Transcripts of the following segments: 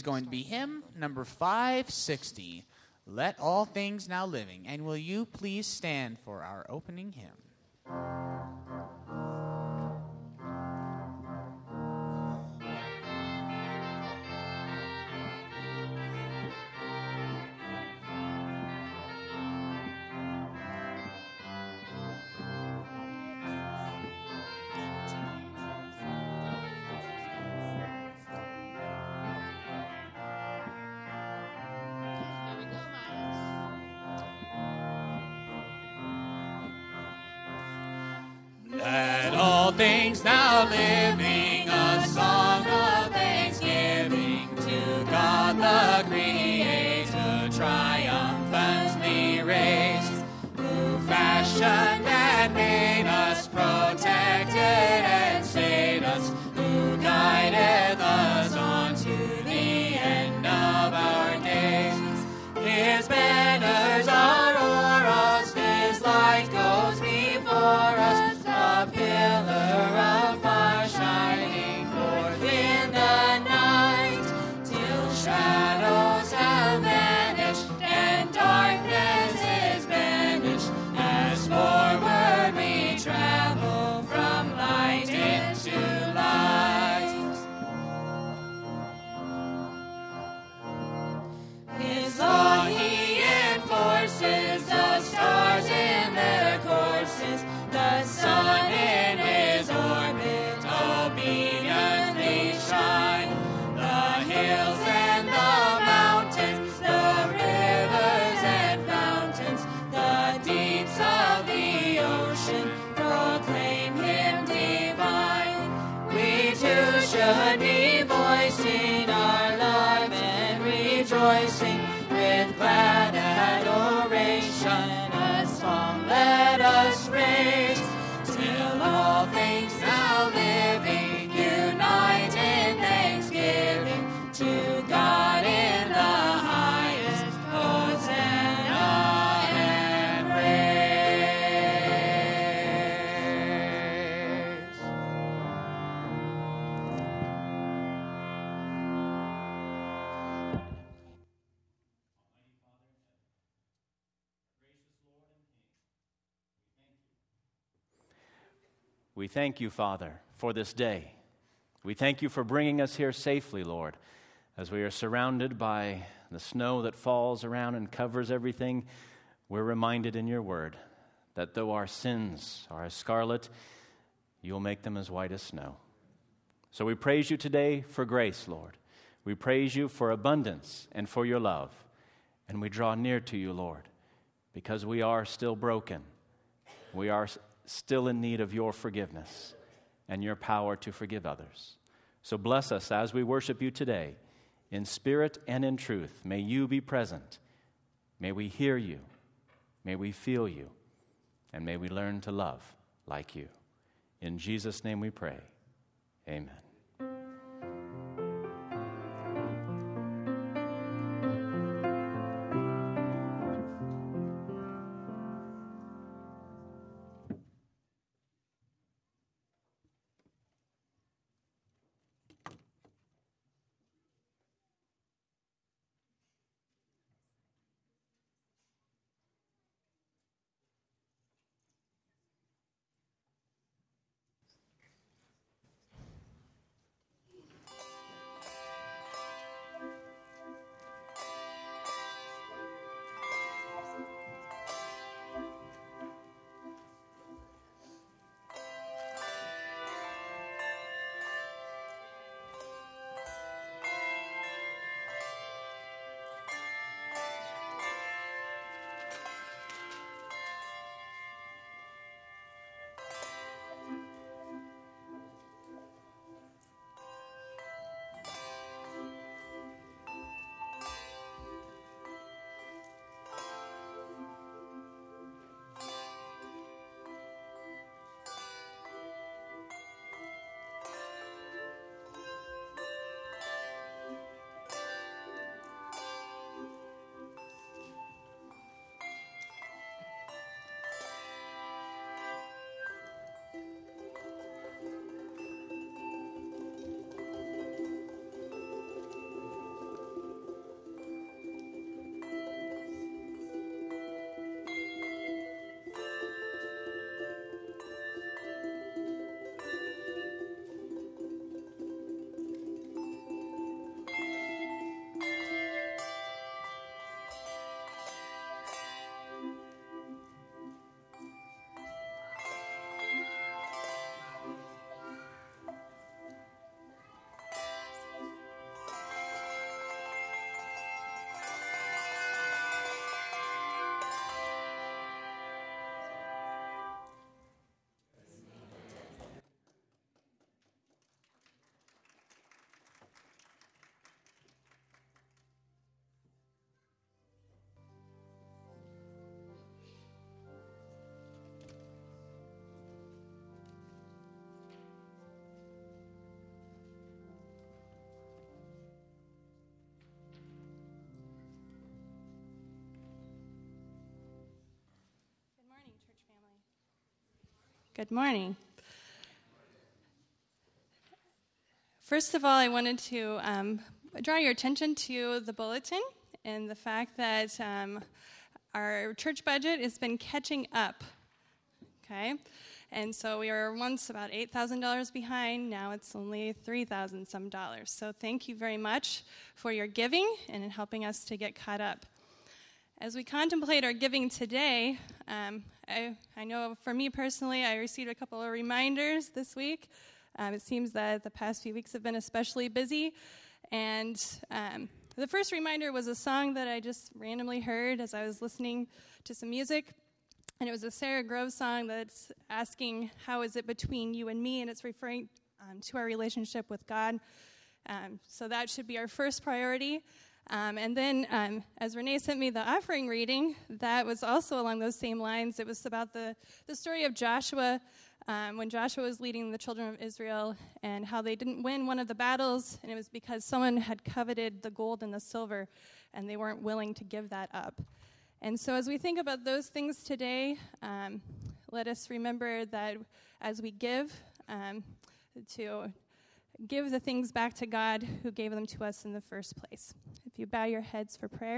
going to be hymn number 560, Let All Things Now Living. And will you please stand for our opening hymn? Let all things now living, a song of thanksgiving to God the Creator, triumphantly raised, who fashioned and made us, protected and saved us, who guided us on to the end of our days. His banners are o'er us, his light goes before us, a pillar of fire shining forth in the night, till shadows have vanished and darkness is banished, as forward we travel from light into light. His law he enforces, the stars in their courses, the sun in his orbit obediently shine. The hills and the mountains, the rivers and fountains, the deeps of the ocean proclaim him divine. We too should be voicing our love and rejoicing with glad adoration, a song let us raise, till all things now living unite in thanksgiving to God in the highest. Hosanna and praise. We thank you, Father, for this day. We thank you for bringing us here safely, Lord, as we are surrounded by the snow that falls around and covers everything. We're reminded in your word that though our sins are as scarlet, you'll make them as white as snow. So we praise you today for grace, Lord. We praise you for abundance and for your love. And we draw near to you, Lord, because we are still broken. We are still in need of your forgiveness and your power to forgive others. So bless us as we worship you today, in spirit and in truth. May you be present. May we hear you. May we feel you. And may we learn to love like you. In Jesus' name we pray. Amen. Good morning. First of all, I wanted to draw your attention to the bulletin and the fact that our church budget has been catching up, okay? And so we were once about $8,000 behind. Now it's only $3,000 some dollars. So thank you very much for your giving and in helping us to get caught up. As we contemplate our giving today, I know for me personally, I received a couple of reminders this week. It seems that the past few weeks have been especially busy. And the first reminder was a song that I just randomly heard as I was listening to some music. And it was a Sarah Grove song that's asking, how is it between you and me? And it's referring to our relationship with God. So that should be our first priority. And then as Renee sent me the offering reading, that was also along those same lines. It was about the story of Joshua, when Joshua was leading the children of Israel, and how they didn't win one of the battles, and it was because someone had coveted the gold and the silver, and they weren't willing to give that up. And so as we think about those things today, let us remember that as we give, to give the things back to God who gave them to us in the first place. If you bow your heads for prayer.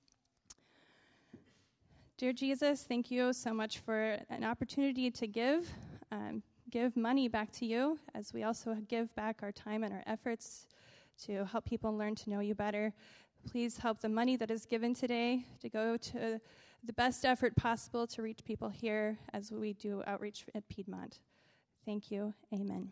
Dear Jesus, thank you so much for an opportunity to give money back to you, as we also give back our time and our efforts to help people learn to know you better. Please help the money that is given today to go to the best effort possible to reach people here as we do outreach at Piedmont. Thank you. Amen.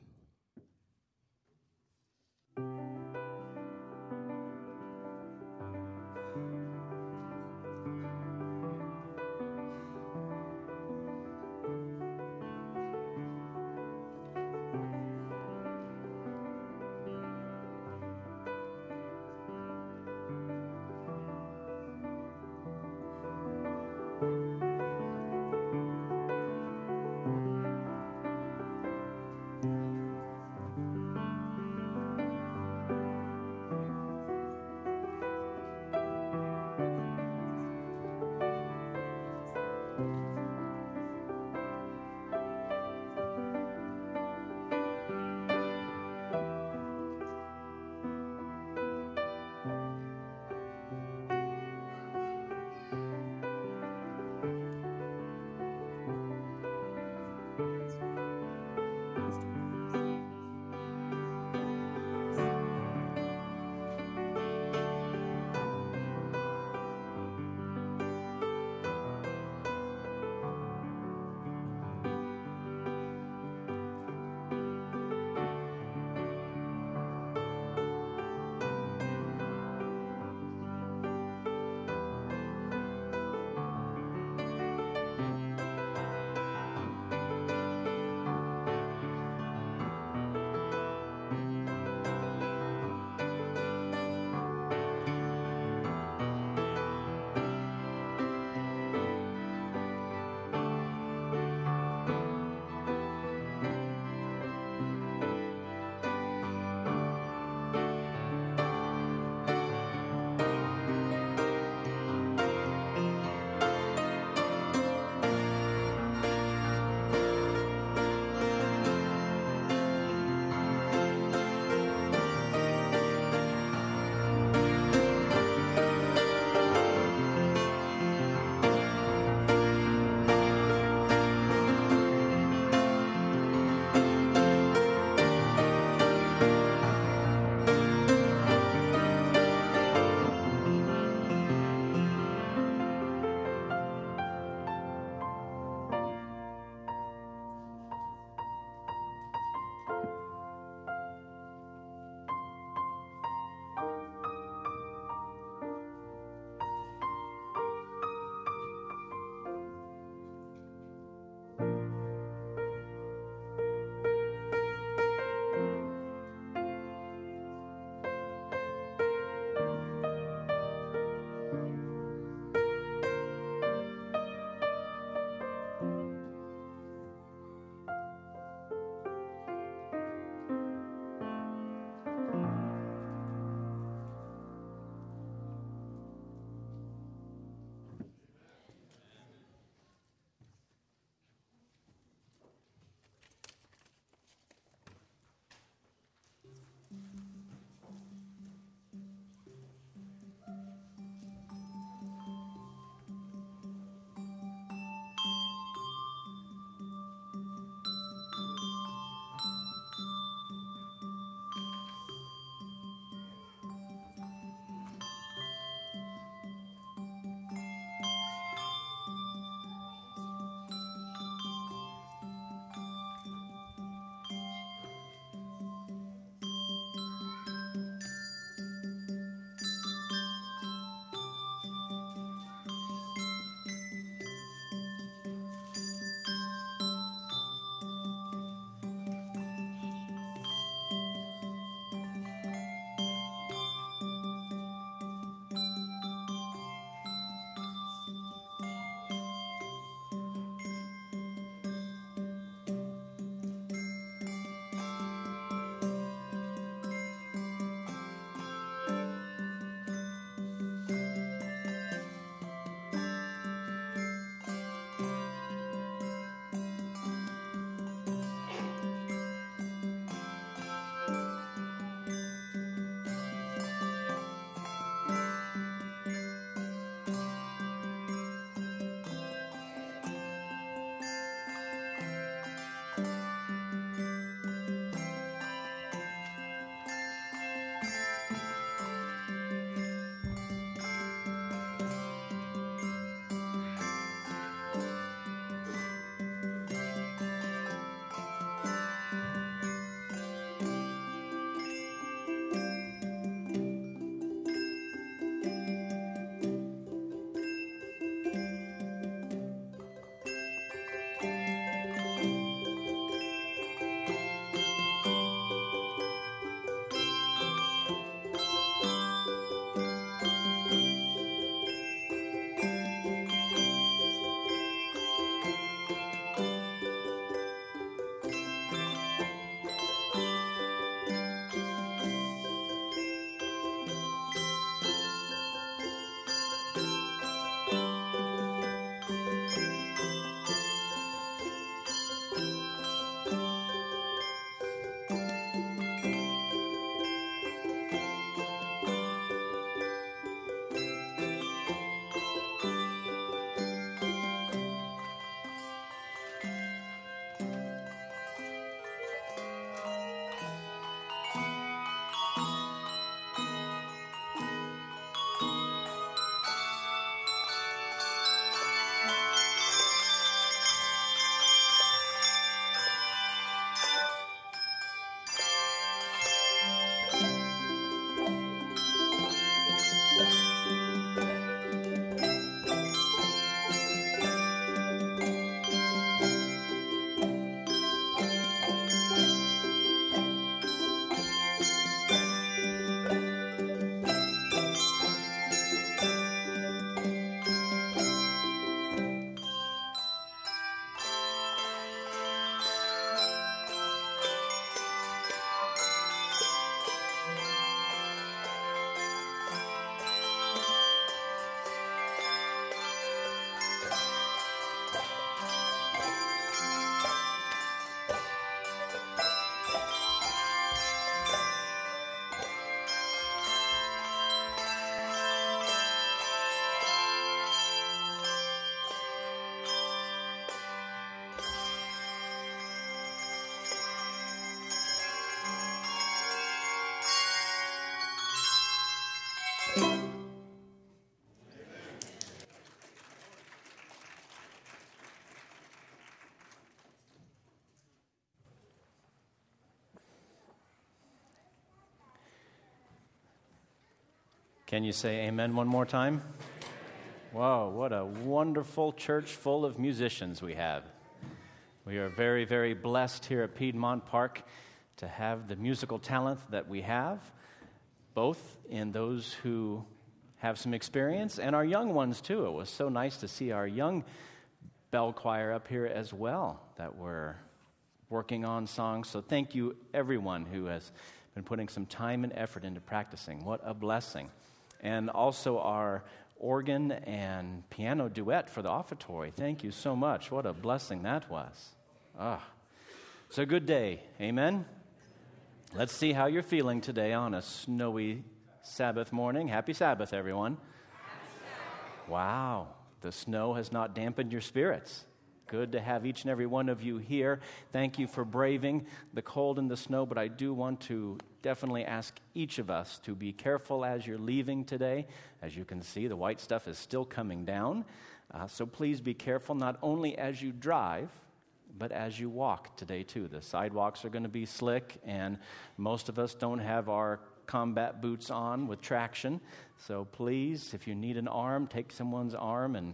Can you say amen one more time? Whoa, what a wonderful church full of musicians we have. We are very, very blessed here at Piedmont Park to have the musical talent that we have, both in those who have some experience and our young ones too. It was so nice to see our young bell choir up here as well that were working on songs. So thank you everyone who has been putting some time and effort into practicing. What a blessing. And also our organ and piano duet for the offertory. Thank you so much. What a blessing that was. It's a good day. Amen? Let's see how you're feeling today on a snowy Sabbath morning. Happy Sabbath, everyone. Happy Sabbath. Wow, the snow has not dampened your spirits. Good to have each and every one of you here. Thank you for braving the cold and the snow, but I do want to definitely ask each of us to be careful as you're leaving today. As you can see, the white stuff is still coming down. So please be careful, not only as you drive, but as you walk today too. The sidewalks are going to be slick, and most of us don't have our combat boots on with traction. So please, if you need an arm, take someone's arm and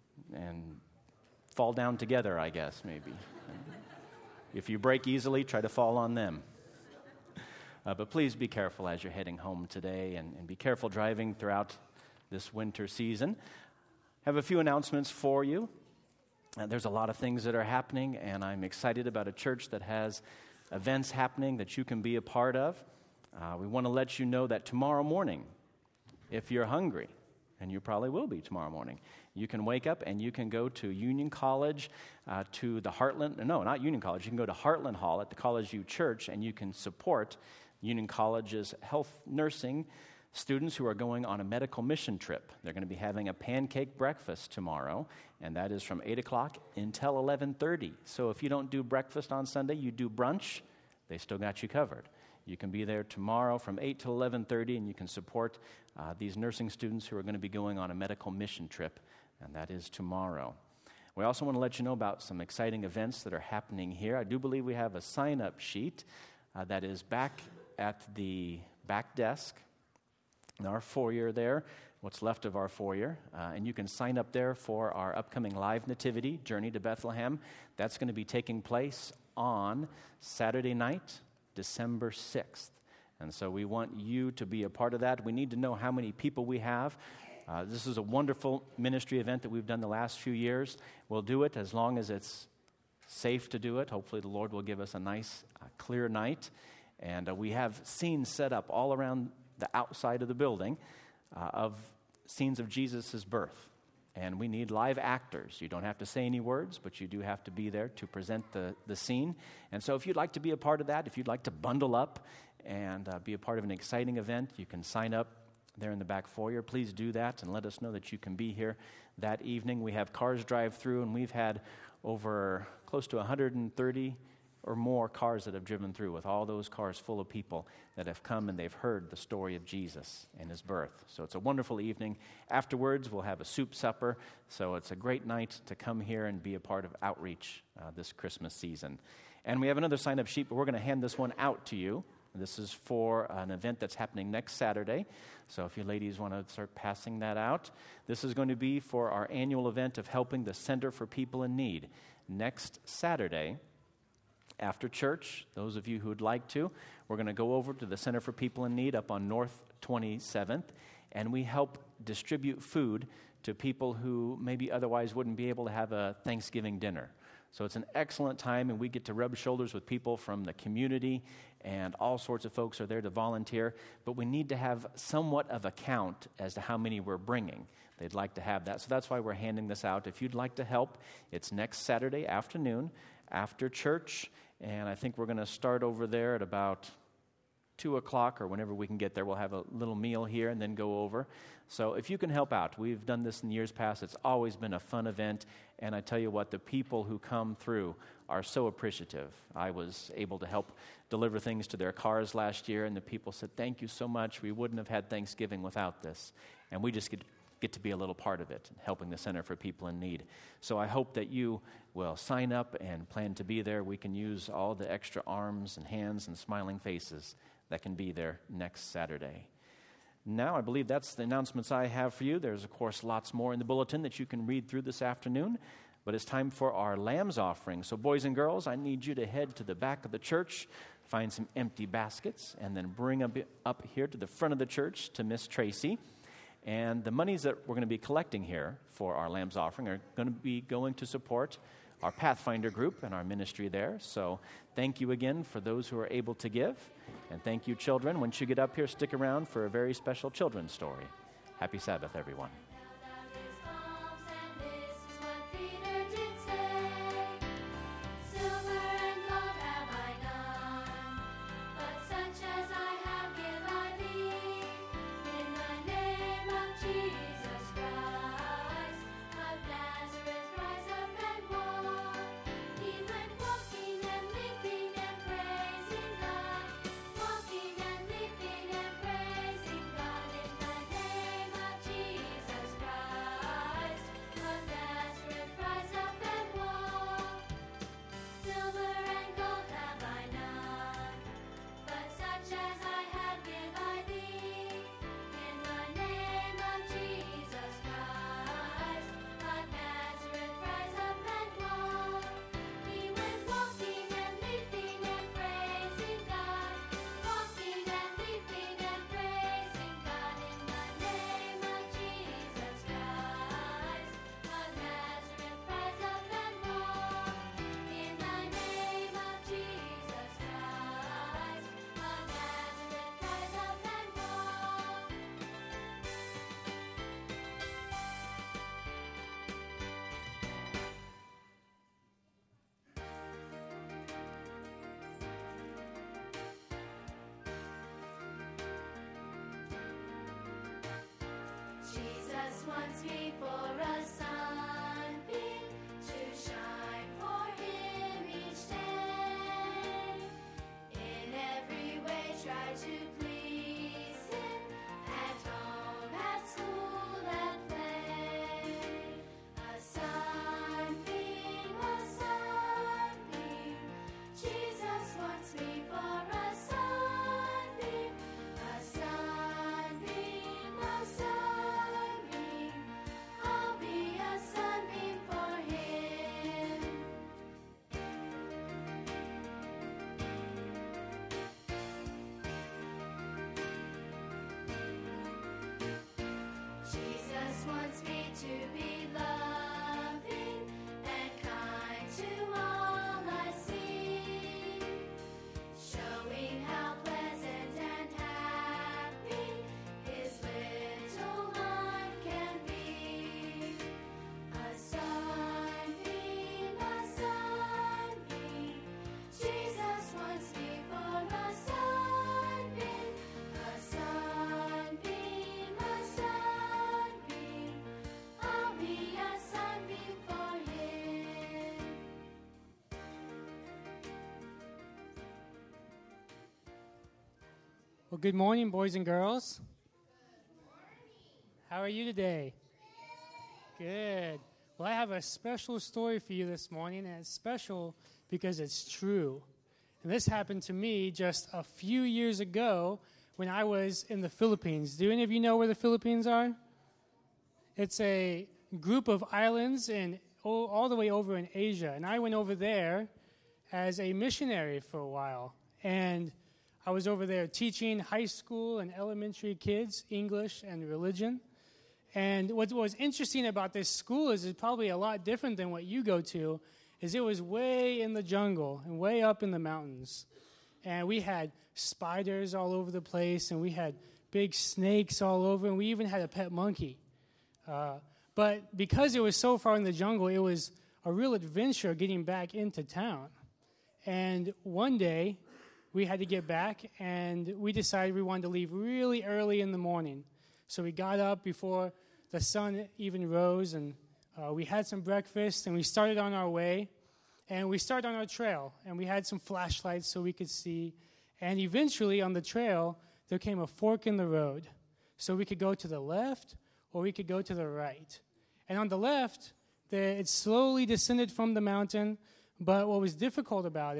fall down together, I guess, maybe. If you break easily, try to fall on them. But please be careful as you're heading home today, and be careful driving throughout this winter season. I have a few announcements for you. There's a lot of things that are happening, and I'm excited about a church that has events happening that you can be a part of. We want to let you know that tomorrow morning, if you're hungry, and you probably will be tomorrow morning, you can wake up and you can go to Union College, to the Heartland, no, not Union College, you can go to Heartland Hall at the College View Church, and you can support Union College's health nursing students who are going on a medical mission trip. They're going to be having a pancake breakfast tomorrow, and that is from 8 o'clock until 11:30. So if you don't do breakfast on Sunday, you do brunch, they still got you covered. You can be there tomorrow from 8 to 11:30, and you can support these nursing students who are going to be going on a medical mission trip, and that is tomorrow. We also want to let you know about some exciting events that are happening here. I do believe we have a sign-up sheet that is back at the back desk in our foyer there, what's left of our foyer, and you can sign up there for our upcoming live nativity, Journey to Bethlehem. That's going to be taking place on Saturday night, December 6th. And so we want you to be a part of that. We need to know how many people we have. This is a wonderful ministry event that we've done the last few years. We'll do it as long as it's safe to do it. Hopefully the Lord will give us a nice, clear night. And we have scenes set up all around the outside of the building of scenes of Jesus' birth. And we need live actors. You don't have to say any words, but you do have to be there to present the scene. And so if you'd like to be a part of that, if you'd like to bundle up and be a part of an exciting event, you can sign up there in the back foyer. Please do that and let us know that you can be here that evening. We have cars drive through, and we've had over close to 130 or more cars that have driven through, with all those cars full of people that have come and they've heard the story of Jesus and his birth. So it's a wonderful evening. Afterwards, we'll have a soup supper. So it's a great night to come here and be a part of outreach this Christmas season. And we have another sign-up sheet, but we're going to hand this one out to you. This is for an event that's happening next Saturday. So if you ladies want to start passing that out, this is going to be for our annual event of helping the Center for People in Need. Next Saturday, after church, those of you who would like to, we're going to go over to the Center for People in Need up on North 27th, and we help distribute food to people who maybe otherwise wouldn't be able to have a Thanksgiving dinner. So it's an excellent time, and we get to rub shoulders with people from the community, and all sorts of folks are there to volunteer. But we need to have somewhat of a count as to how many we're bringing. They'd like to have that. So that's why we're handing this out. If you'd like to help, it's next Saturday afternoon after church, and I think we're going to start over there at about 2 o'clock or whenever we can get there. We'll have a little meal here and then go over. So if you can help out, we've done this in years past. It's always been a fun event, and I tell you what, the people who come through are so appreciative. I was able to help deliver things to their cars last year, and the people said, "Thank you so much. We wouldn't have had Thanksgiving without this." And we just get to be a little part of it, helping the Center for People in Need. So I hope that you will sign up and plan to be there. We can use all the extra arms and hands and smiling faces that can be there next Saturday. Now, I believe that's the announcements I have for you. There's, of course, lots more in the bulletin that you can read through this afternoon. But it's time for our lamb's offering. So, boys and girls, I need you to head to the back of the church, find some empty baskets, and then bring them up here to the front of the church to Miss Tracy. And the monies that we're going to be collecting here for our lamb's offering are going to be going to support our Pathfinder group and our ministry there. So thank you again for those who are able to give. And thank you, children. Once you get up here, stick around for a very special children's story. Happy Sabbath, everyone. Jesus wants me for a sunbeam to shine for him each day. In every way try to please him, at home, at school, at play. A sunbeam, Jesus wants me for a sunbeam, a sunbeam, a sunbeam. I'll be a sunbeam for him. Jesus wants me to be loving and kind to all I see, showing how pleasant and happy his little life can be. A sunbeam, Jesus wants me for a sunbeam, a sunbeam, a sunbeam. I'll be a sunbeam for him. Well, good morning, boys and girls. How are you today? Good. Well, I have a special story for you this morning, and it's special because it's true. And this happened to me just a few years ago when I was in the Philippines. Do any of you know where the Philippines are? It's a group of islands all the way over in Asia. And I went over there as a missionary for a while. And I was over there teaching high school and elementary kids English and religion. And what was interesting about this school is it's probably a lot different than what you go to, is it was way in the jungle and way up in the mountains. And we had spiders all over the place, and we had big snakes all over, and we even had a pet monkey. But because it was so far in the jungle, it was a real adventure getting back into town. And one day, we had to get back, and we decided we wanted to leave really early in the morning. So we got up before the sun even rose, and we had some breakfast, and we started on our way. And we started on our trail, and we had some flashlights so we could see. And eventually, on the trail, there came a fork in the road. So we could go to the left, or we could go to the right. And on the left, it slowly descended from the mountain, but what was difficult about it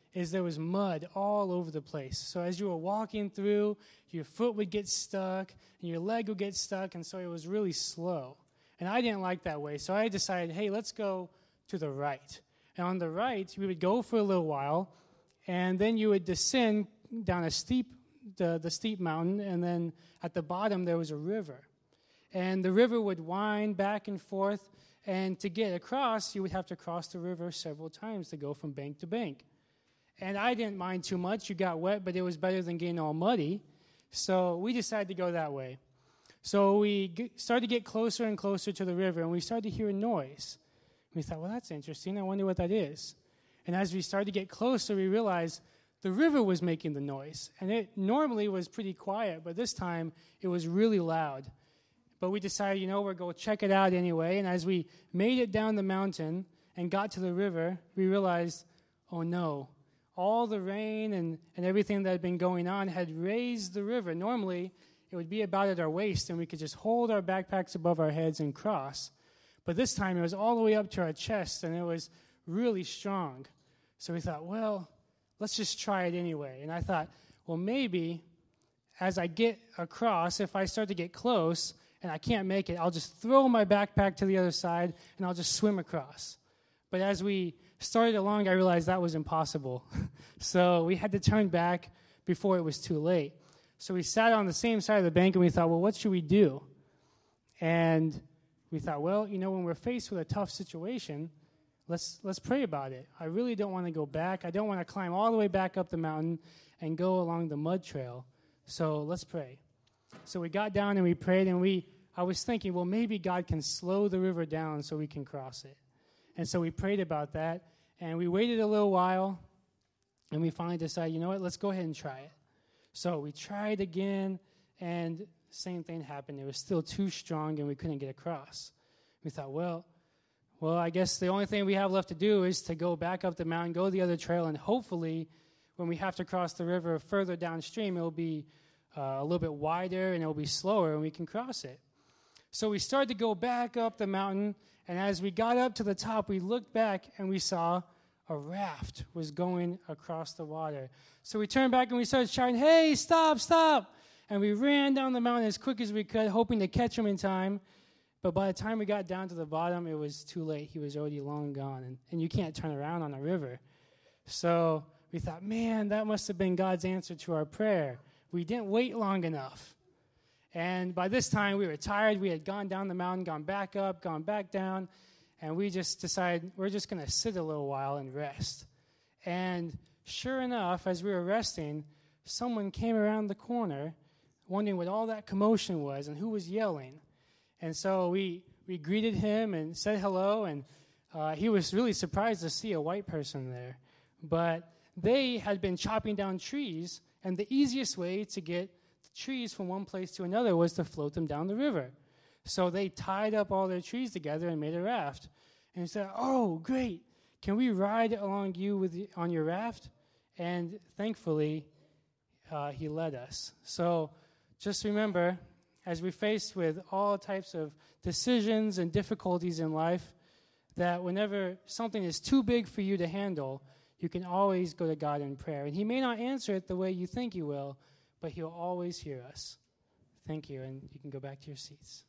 is there was mud all over the place. So as you were walking through, your foot would get stuck, and your leg would get stuck, and so it was really slow. And I didn't like that way, so I decided, hey, let's go to the right. And on the right, we would go for a little while, and then you would descend down the steep mountain, and then at the bottom there was a river. And the river would wind back and forth, and to get across, you would have to cross the river several times to go from bank to bank. And I didn't mind too much. You got wet, but it was better than getting all muddy. So we decided to go that way. So we started to get closer and closer to the river, and we started to hear a noise. We thought, well, that's interesting. I wonder what that is. And as we started to get closer, we realized the river was making the noise. And it normally was pretty quiet, but this time it was really loud. But we decided, we're going to check it out anyway. And as we made it down the mountain and got to the river, we realized, oh no, all the rain and everything that had been going on had raised the river. Normally, it would be about at our waist, and we could just hold our backpacks above our heads and cross. But this time, it was all the way up to our chest, and it was really strong. So we thought, well, let's just try it anyway. And I thought, well, maybe as I get across, if I start to get close and I can't make it, I'll just throw my backpack to the other side, and I'll just swim across. But as we started along, I realized that was impossible. So we had to turn back before it was too late. So we sat on the same side of the bank, and we thought, well, what should we do? And we thought, well, when we're faced with a tough situation, let's pray about it. I really don't want to go back. I don't want to climb all the way back up the mountain and go along the mud trail. So let's pray. So we got down and we prayed, and I was thinking, well, maybe God can slow the river down so we can cross it. And so we prayed about that, and we waited a little while, and we finally decided, you know what, let's go ahead and try it. So we tried again, and same thing happened. It was still too strong, and we couldn't get across. We thought, well, I guess the only thing we have left to do is to go back up the mountain, go the other trail, and hopefully when we have to cross the river further downstream, it will be a little bit wider, and it will be slower, and we can cross it. So we started to go back up the mountain, and as we got up to the top, we looked back, and we saw a raft was going across the water. So we turned back, and we started shouting, hey, stop, stop! And we ran down the mountain as quick as we could, hoping to catch him in time. But by the time we got down to the bottom, it was too late. He was already long gone, and you can't turn around on a river. So we thought, man, that must have been God's answer to our prayer. We didn't wait long enough. And by this time, we were tired. We had gone down the mountain, gone back up, gone back down, and we just decided we're just going to sit a little while and rest. And sure enough, as we were resting, someone came around the corner wondering what all that commotion was and who was yelling. And so we greeted him and said hello, and he was really surprised to see a white person there. But they had been chopping down trees, and the easiest way to get the trees from one place to another was to float them down the river. So they tied up all their trees together and made a raft. And he said, oh, great. Can we ride along you on your raft? And thankfully, he led us. So just remember, as we're faced with all types of decisions and difficulties in life, that whenever something is too big for you to handle, you can always go to God in prayer. And he may not answer it the way you think he will, but he'll always hear us. Thank you, and you can go back to your seats.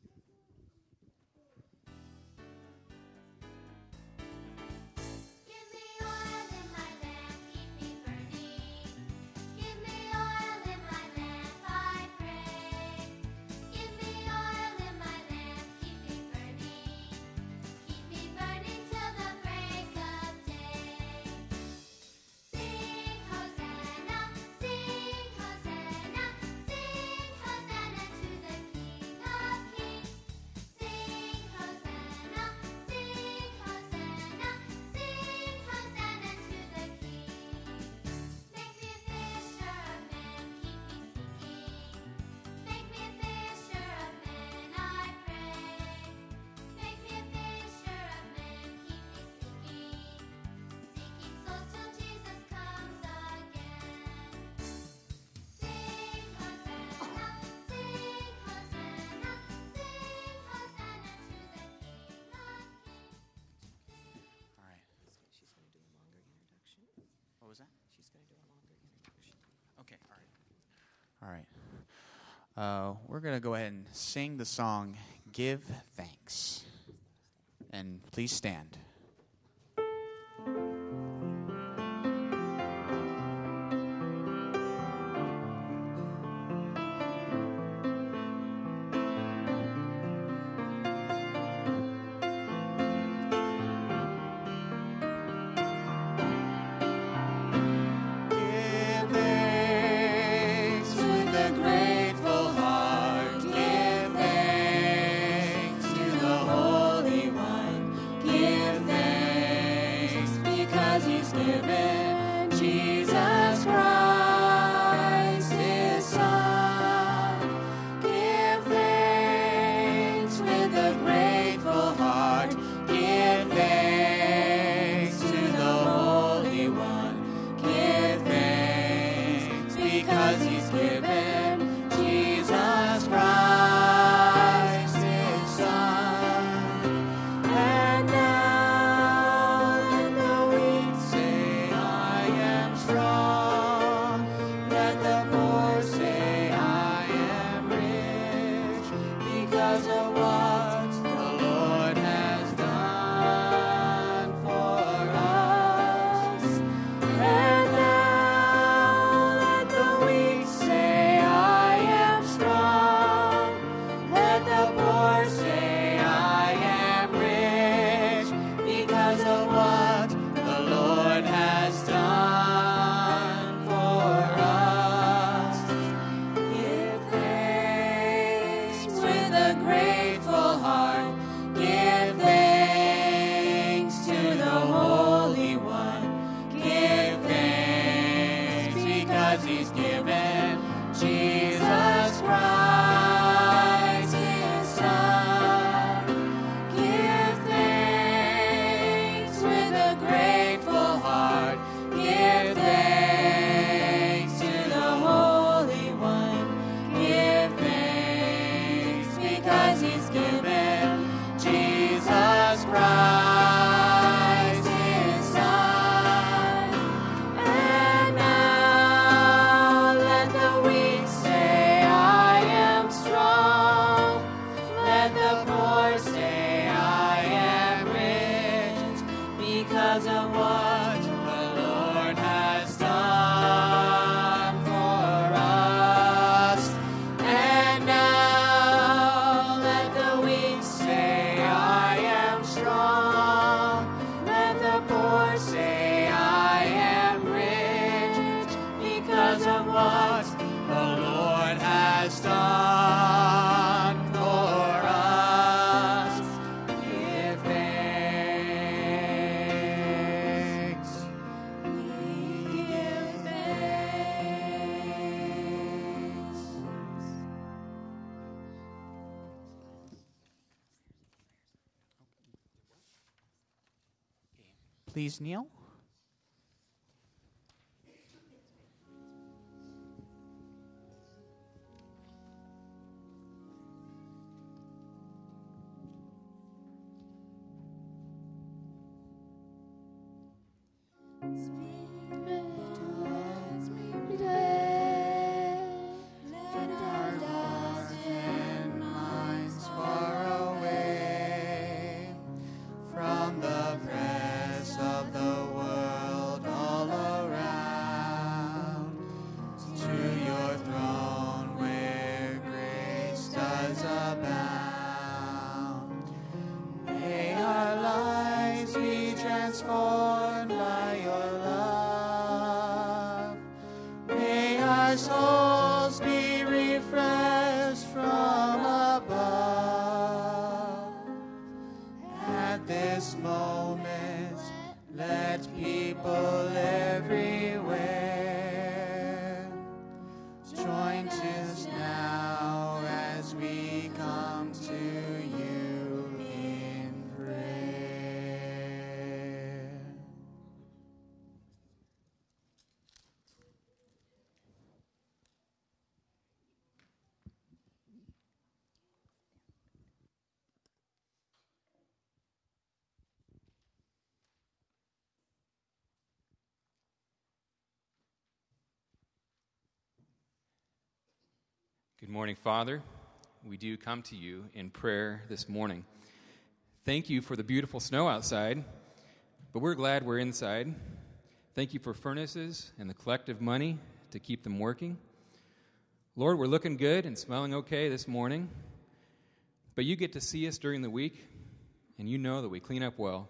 Give me oil in my lamp, keep me burning. Give me oil in my lamp, I pray. Give me oil in my lamp, keep me burning. Keep me burning till the break of day. Sing Hosanna, sing Hosanna, sing Hosanna to the King of Kings. Okay, all right. We're going to go ahead and sing the song, Give Thanks. And please stand. Give thanks with a grateful heart. Give thanks to the Holy One. Give thanks because He's given Jesus Christ, His Son. Give thanks with a grateful heart. Give thanks to the Holy One. Give thanks because He's given Jesus Christ, His Son. And now let the weak say, I am strong. Let the poor say, I am rich, because of what the Lord has done for us. And now let the weak say, I am strong. Let the poor say, I am rich, because of what the Lord has done for us. Give thanks with a grateful heart. Give thanks to the Holy One. Give thanks because He's given Jesus Christ, His Son. Give thanks with a grateful heart. Give thanks to the Holy One. Give thanks because He's given Jesus Christ, His Son. And now let the weak say, I am strong. Let the poor say, I am rich, because of what the Lord has done for us. And now let the weak say, I am strong. Let the poor say, I am rich, because of what the Lord has done for us. Give thanks. Give thanks. Please kneel. Let our thoughts and minds far away from the press of the world all around, to your throne where grace does abound. May our lives be transformed by your love. May our souls be refreshed from above. At this moment, let people everywhere join us now as we come to you in prayer. Good morning, Father. We do come to you in prayer this morning. Thank you for the beautiful snow outside, but we're glad we're inside. Thank you for furnaces and the collective money to keep them working. Lord, we're looking good and smelling okay this morning, but you get to see us during the week, and you know that we clean up well.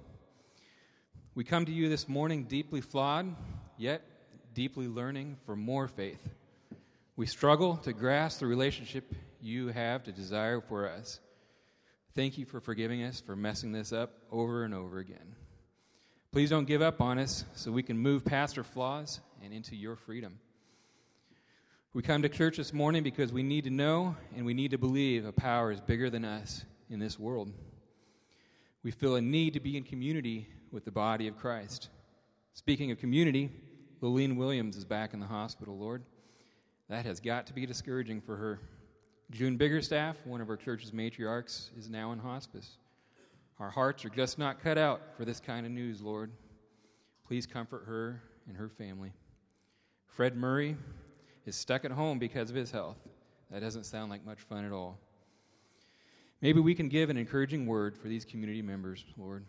We come to you this morning deeply flawed, yet deeply learning for more faith. We struggle to grasp the relationship you have to desire for us. Thank you for forgiving us for messing this up over and over again. Please don't give up on us so we can move past our flaws and into your freedom. We come to church this morning because we need to know and we need to believe a power is bigger than us in this world. We feel a need to be in community with the body of Christ. Speaking of community, Lillian Williams is back in the hospital, Lord. That has got to be discouraging for her. June Biggerstaff, one of our church's matriarchs, is now in hospice. Our hearts are just not cut out for this kind of news, Lord. Please comfort her and her family. Fred Murray is stuck at home because of his health. That doesn't sound like much fun at all. Maybe we can give an encouraging word for these community members, Lord.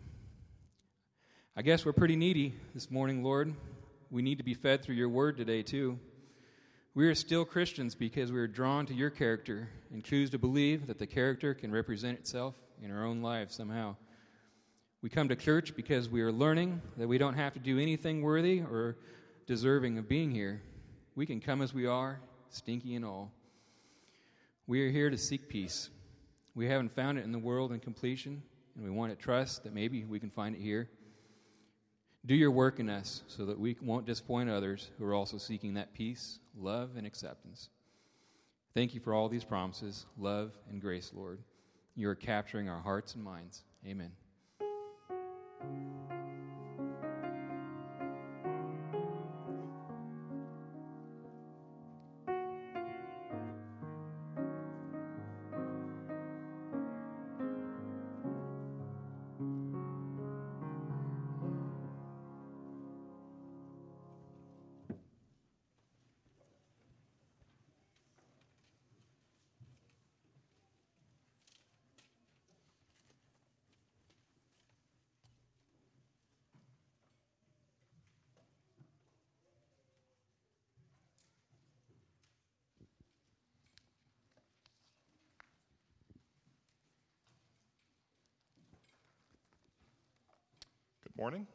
I guess we're pretty needy this morning, Lord. We need to be fed through your word today, too. We are still Christians because we are drawn to your character and choose to believe that the character can represent itself in our own lives somehow. We come to church because we are learning that we don't have to do anything worthy or deserving of being here. We can come as we are, stinky and all. We are here to seek peace. We haven't found it in the world in completion, and we want to trust that maybe we can find it here. Do your work in us so that we won't disappoint others who are also seeking that peace, love, and acceptance. Thank you for all these promises, love, and grace, Lord. You are capturing our hearts and minds. Amen. Good morning.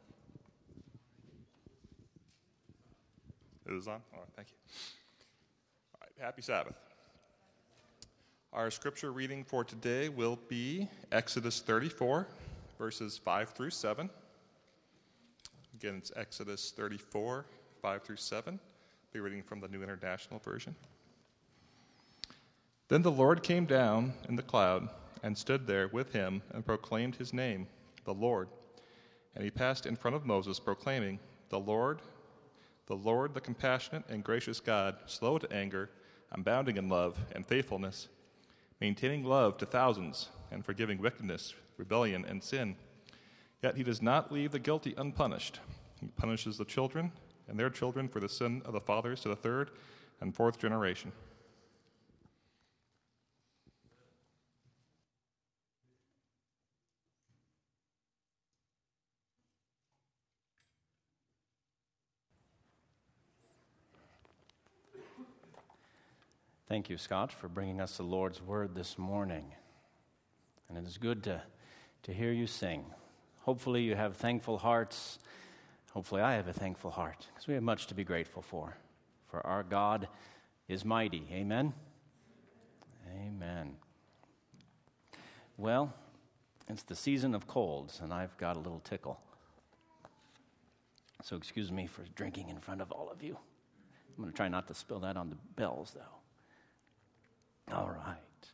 It is on? All right, thank you. All right, happy Sabbath. Our scripture reading for today will be Exodus 34, verses 5 through 7. Again, it's Exodus 34, 5 through 7. I'll be reading from the New International Version. Then the Lord came down in the cloud and stood there with him and proclaimed his name, the Lord. And he passed in front of Moses, proclaiming, the Lord, the compassionate and gracious God, slow to anger, abounding in love and faithfulness, maintaining love to thousands, and forgiving wickedness, rebellion, and sin. Yet he does not leave the guilty unpunished. He punishes the children and their children for the sin of the fathers to the third and fourth generation. Thank you, Scott, for bringing us the Lord's Word this morning. And it is good to hear you sing. Hopefully you have thankful hearts. Hopefully I have a thankful heart, because we have much to be grateful for. For our God is mighty. Amen? Amen. Well, it's the season of colds, and I've got a little tickle. So excuse me for drinking in front of all of you. I'm going to try not to spill that on the bells, though. All right.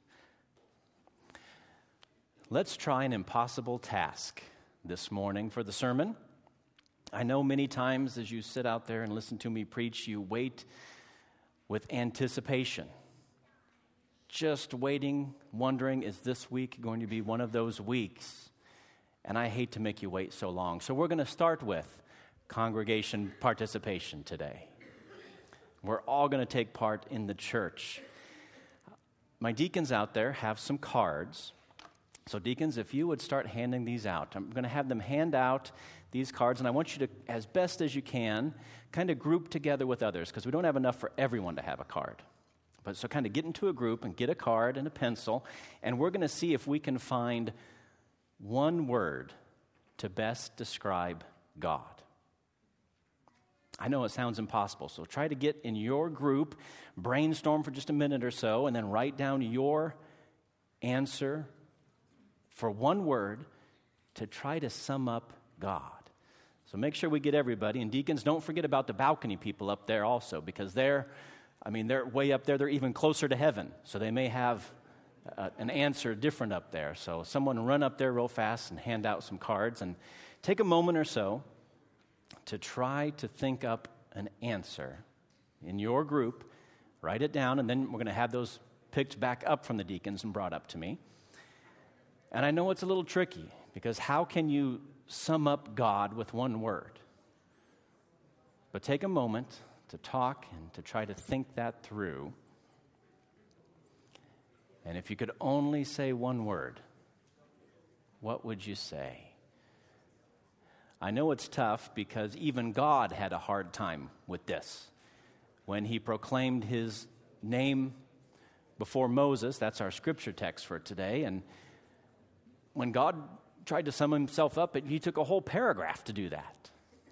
Let's try an impossible task this morning for the sermon. I know many times as you sit out there and listen to me preach, you wait with anticipation. Just waiting, wondering, is this week going to be one of those weeks? And I hate to make you wait so long. So we're going to start with congregation participation today. We're all going to take part in the church. my deacons out there have some cards. So deacons, if you would start handing these out. I'm going to have them hand out these cards, and I want you to, as best as you can, kind of group together with others, because we don't have enough for everyone to have a card. But so kind of get into a group and get a card and a pencil, and we're going to see if we can find one word to best describe God. I know it sounds impossible, so try to get in your group, brainstorm for just a minute or so, and then write down your answer for one word to try to sum up God. So make sure we get everybody. And deacons, don't forget about the balcony people up there also, because they're way up there. They're even closer to heaven, so they may have an answer different up there. So someone run up there real fast and hand out some cards, and take a moment or so to try to think up an answer in your group. Write it down, and then we're going to have those picked back up from the deacons and brought up to me. And I know it's a little tricky, because how can you sum up God with one word? But take a moment to talk and to try to think that through. And if you could only say one word, what would you say? I know it's tough, because even God had a hard time with this. When he proclaimed his name before Moses, that's our scripture text for today, and when God tried to sum himself up, he took a whole paragraph to do that.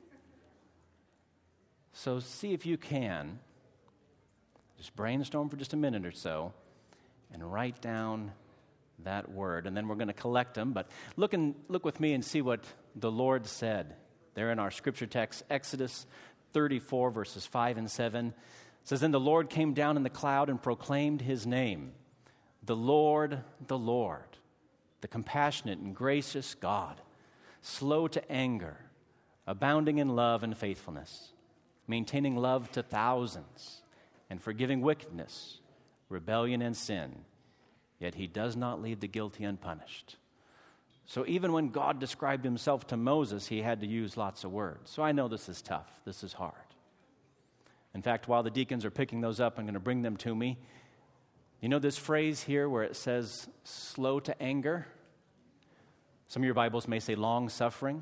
So see if you can just brainstorm for just a minute or so and write down that word, and then we're going to collect them. But look with me and see what the Lord said there in our scripture text. Exodus 34, verses 5 and 7. It says, "Then the Lord came down in the cloud and proclaimed his name, the Lord, the compassionate and gracious God, slow to anger, abounding in love and faithfulness, maintaining love to thousands, and forgiving wickedness, rebellion, and sin. Yet he does not leave the guilty unpunished." So even when God described himself to Moses, he had to use lots of words. So I know this is tough. This is hard. In fact, while the deacons are picking those up, I'm going to bring them to me. You know this phrase here where it says slow to anger? Some of your Bibles may say long suffering.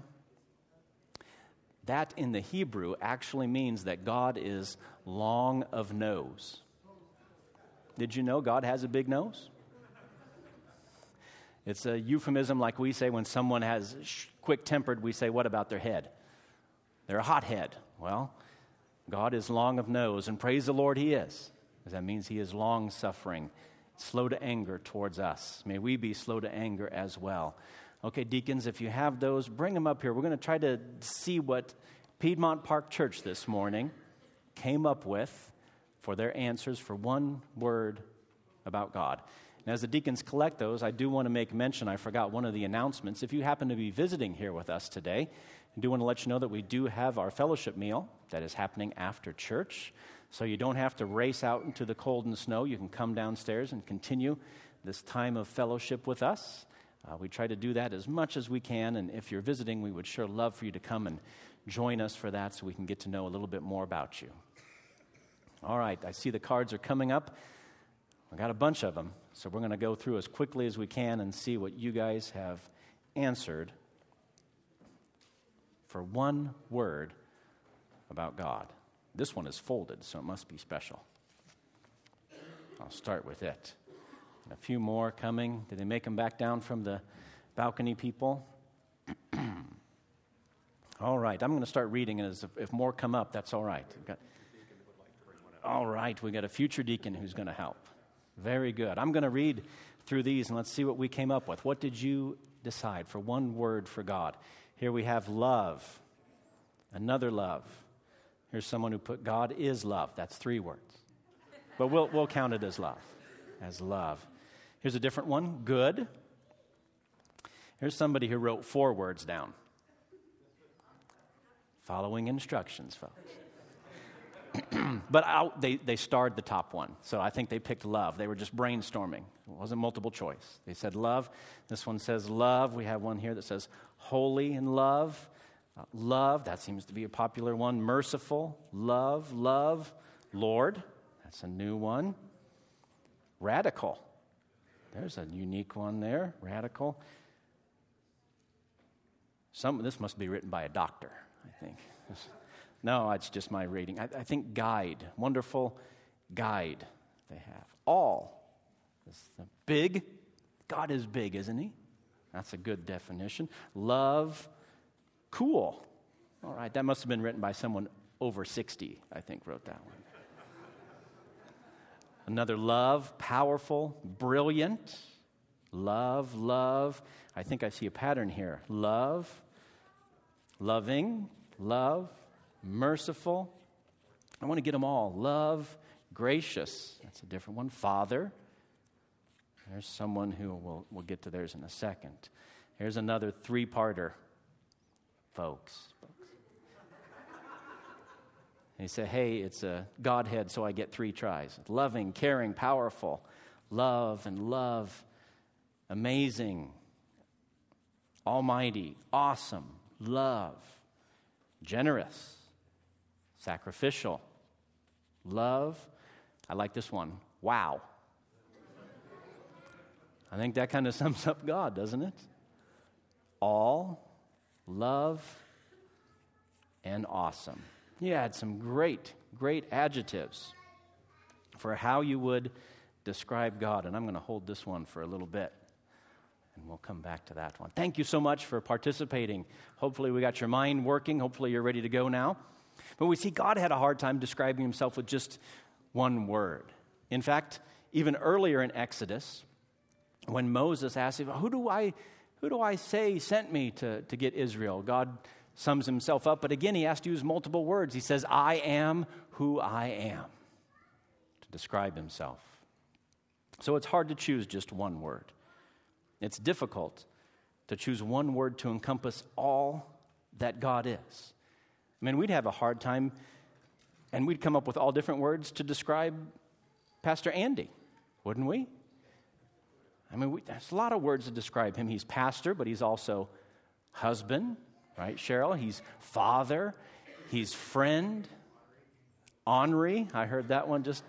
That in the Hebrew actually means that God is long of nose. Did you know God has a big nose? It's a euphemism like we say when someone has quick-tempered, we say, what about their head? They're a hothead. Well, God is long of nose, and praise the Lord he is, because that means he is long-suffering, slow to anger towards us. May we be slow to anger as well. Okay, deacons, if you have those, bring them up here. We're going to try to see what Piedmont Park Church this morning came up with for their answers for one word about God. And as the deacons collect those, I do want to make mention, I forgot one of the announcements. If you happen to be visiting here with us today, I do want to let you know that we do have our fellowship meal that is happening after church. So you don't have to race out into the cold and snow. You can come downstairs and continue this time of fellowship with us. We try to do that as much as we can, and if you're visiting, we would sure love for you to come and join us for that so we can get to know a little bit more about you. All right, I see the cards are coming up. I got a bunch of them, so we're going to go through as quickly as we can and see what you guys have answered for one word about God. This one is folded, so it must be special. I'll start with it. And a few more coming. Did they make them back down from the balcony people? All right, I'm going to start reading, and if more come up, that's all right. All right, we got a future deacon who's going to help. Very good. I'm going to read through these, and let's see what we came up with. What did you decide for one word for God? Here we have love, another love. Here's someone who put God is love. That's 3 words. But we'll count it as love. As love. Here's a different one, good. Here's somebody who wrote 4 words down. Following instructions, folks. But they starred the top one, so I think they picked love. They were just brainstorming. It wasn't multiple choice. They said love. This one says love. We have one here that says holy and love. Love, that seems to be a popular one. Merciful, love, Lord. That's a new one. Radical. There's a unique one there, radical. This must be written by a doctor, I think. No, it's just my reading. I think guide, wonderful guide they have. All. Big. God is big, isn't he? That's a good definition. Love, cool. All right, that must have been written by someone over 60, I think, wrote that one. Another, love, powerful, brilliant. Love. I think I see a pattern here. Love, loving, love, merciful. I want to get them all. Love, gracious. That's a different one. Father. There's someone who we'll get to theirs in a second. Here's another three-parter, folks. And he said, hey, it's a Godhead, so I get 3 tries. Loving, caring, powerful. Love and love. Amazing. Almighty. Awesome. Love. Generous. Sacrificial. Love. I like this one. Wow. I think that kind of sums up God, doesn't it? All, love, and awesome. He had some great adjectives for how you would describe God. And I'm going to hold this one for a little bit, and we'll come back to that one. Thank you so much for participating. Hopefully we got your mind working. Hopefully you're ready to go now. But we see God had a hard time describing himself with just one word. In fact, even earlier in Exodus, when Moses asked him, who do I say sent me to get Israel? God sums himself up, but again, he has to use multiple words. He says, I am who I am, to describe himself. So it's hard to choose just one word. It's difficult to choose one word to encompass all that God is. I mean, we'd have a hard time, and we'd come up with all different words to describe Pastor Andy, wouldn't we? I mean, there's a lot of words to describe him. He's pastor, but he's also husband, right, Cheryl? He's father. He's friend. Henri, I heard that one just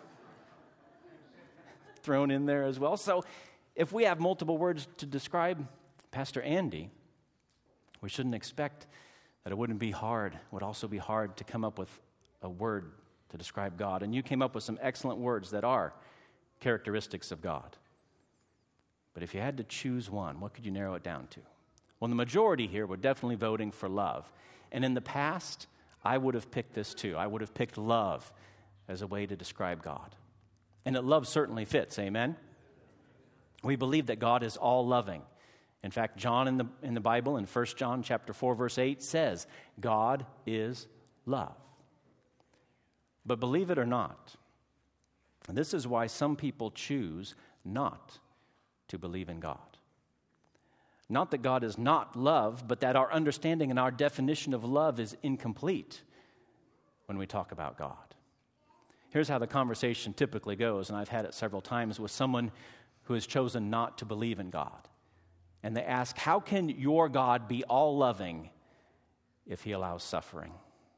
thrown in there as well. So if we have multiple words to describe Pastor Andy, we shouldn't expect that it wouldn't be hard. It would also be hard to come up with a word to describe God. And you came up with some excellent words that are characteristics of God. But if you had to choose one, what could you narrow it down to? Well, the majority here were definitely voting for love. And in the past, I would have picked this too. I would have picked love as a way to describe God. And that love certainly fits, amen? We believe that God is all-loving. In fact, John in the Bible, in 1 John chapter 4, verse 8, says, God is love. But believe it or not, and this is why some people choose not to believe in God. Not that God is not love, but that our understanding and our definition of love is incomplete when we talk about God. Here's how the conversation typically goes, and I've had it several times with someone who has chosen not to believe in God. And they ask, how can your God be all-loving if he allows suffering?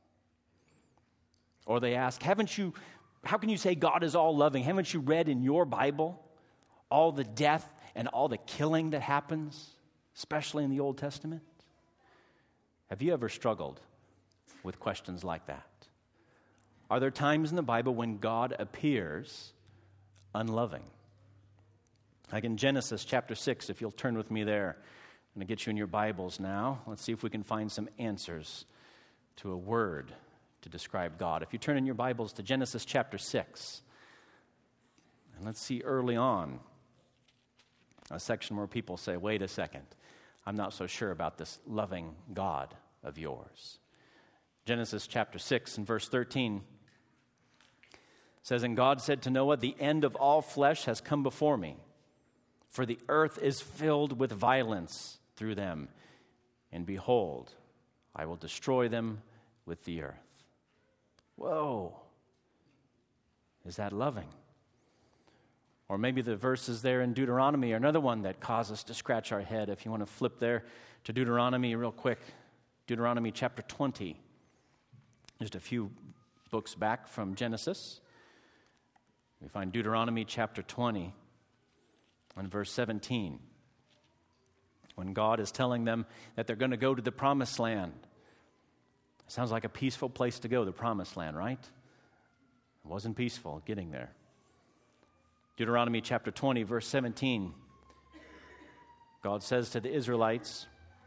Or they ask, how can you say God is all-loving? Haven't you read in your Bible all the death and all the killing that happens, especially in the Old Testament? Have you ever struggled with questions like that? Are there times in the Bible when God appears unloving? Like in Genesis chapter 6, if you'll turn with me there. I'm going to get you in your Bibles now. Let's see if we can find some answers to a word to describe God. If you turn in your Bibles to Genesis chapter 6, and let's see early on a section where people say, wait a second, I'm not so sure about this loving God of yours. Genesis chapter 6 and verse 13 says, and God said to Noah, the end of all flesh has come before me, for the earth is filled with violence through them, and behold, I will destroy them with the earth. Whoa, is that loving? Or maybe the verses there in Deuteronomy are another one that causes us to scratch our head. If you want to flip there to Deuteronomy real quick, Deuteronomy chapter 20, just a few books back from Genesis. We find Deuteronomy chapter 20 In verse 17, when God is telling them that they're going to go to the promised land. It sounds like a peaceful place to go, the promised land, right? It wasn't peaceful getting there. Deuteronomy chapter 20, verse 17, God says to the Israelites,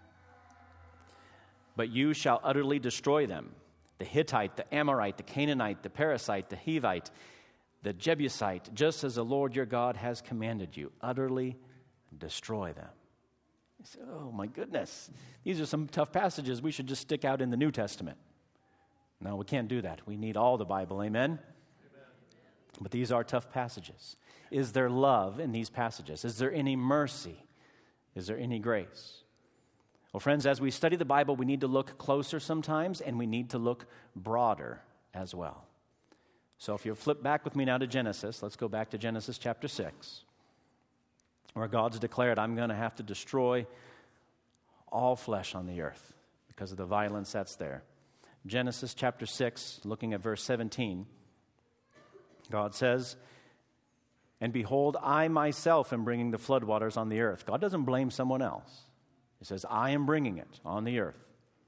"But you shall utterly destroy them, the Hittite, the Amorite, the Canaanite, the Perizzite, the Hivite, the Jebusite, just as the Lord your God has commanded you. Utterly destroy them." You say, oh my goodness, these are some tough passages we should just stick out in the New Testament. No, we can't do that. We need all the Bible, amen? But these are tough passages. Is there love in these passages? Is there any mercy? Is there any grace? Well, friends, as we study the Bible, we need to look closer sometimes, and we need to look broader as well. So if you flip back with me now to Genesis, let's go back to Genesis chapter 6, where God's declared, I'm going to have to destroy all flesh on the earth because of the violence that's there. Genesis chapter 6, looking at verse 17, God says, "And behold, I myself am bringing the floodwaters on the earth." God doesn't blame someone else. He says, I am bringing it on the earth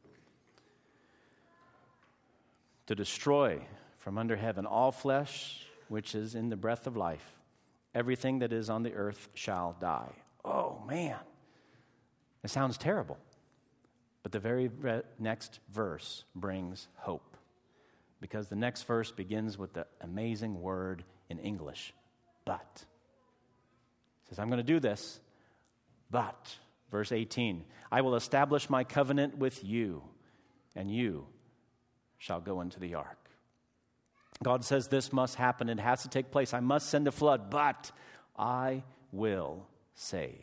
to destroy from under heaven all flesh which is in the breath of life. Everything that is on the earth shall die. Oh, man. It sounds terrible. But the very next verse brings hope. Because the next verse begins with the amazing word in English, but. It says, I'm going to do this, but. Verse 18, I will establish my covenant with you, and you shall go into the ark. God says this must happen. It has to take place. I must send a flood, but I will save.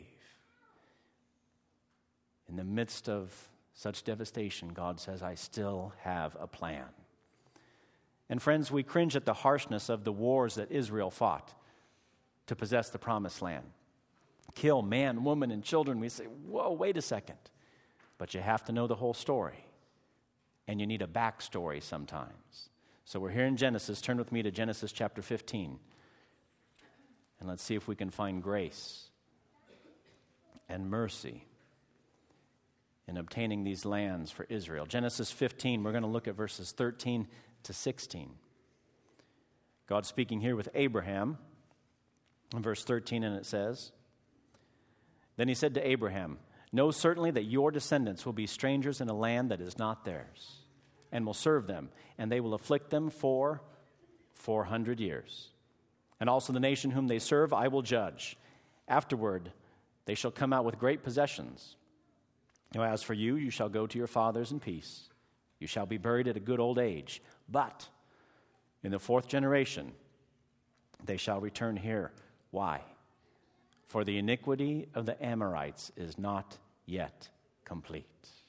In the midst of such devastation, God says, I still have a plan. And friends, we cringe at the harshness of the wars that Israel fought to possess the promised land. Kill man, woman, and children. We say, whoa, wait a second. But you have to know the whole story. And you need a backstory sometimes. So we're here in Genesis. Turn with me to Genesis chapter 15. And let's see if we can find grace and mercy in obtaining these lands for Israel. Genesis 15, we're going to look at verses 13 to 16. God speaking here with Abraham in verse 13, and it says, Then he said to Abraham, Know certainly that your descendants will be strangers in a land that is not theirs, and will serve them, and they will afflict them for 400 years. And also the nation whom they serve I will judge. Afterward they shall come out with great possessions. Now as for you, you shall go to your fathers in peace. You shall be buried at a good old age. But in the fourth generation they shall return here. Why? For the iniquity of the Amorites is not yet complete.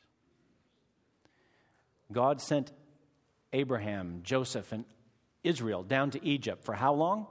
God sent Abraham, Joseph, and Israel down to Egypt for how long?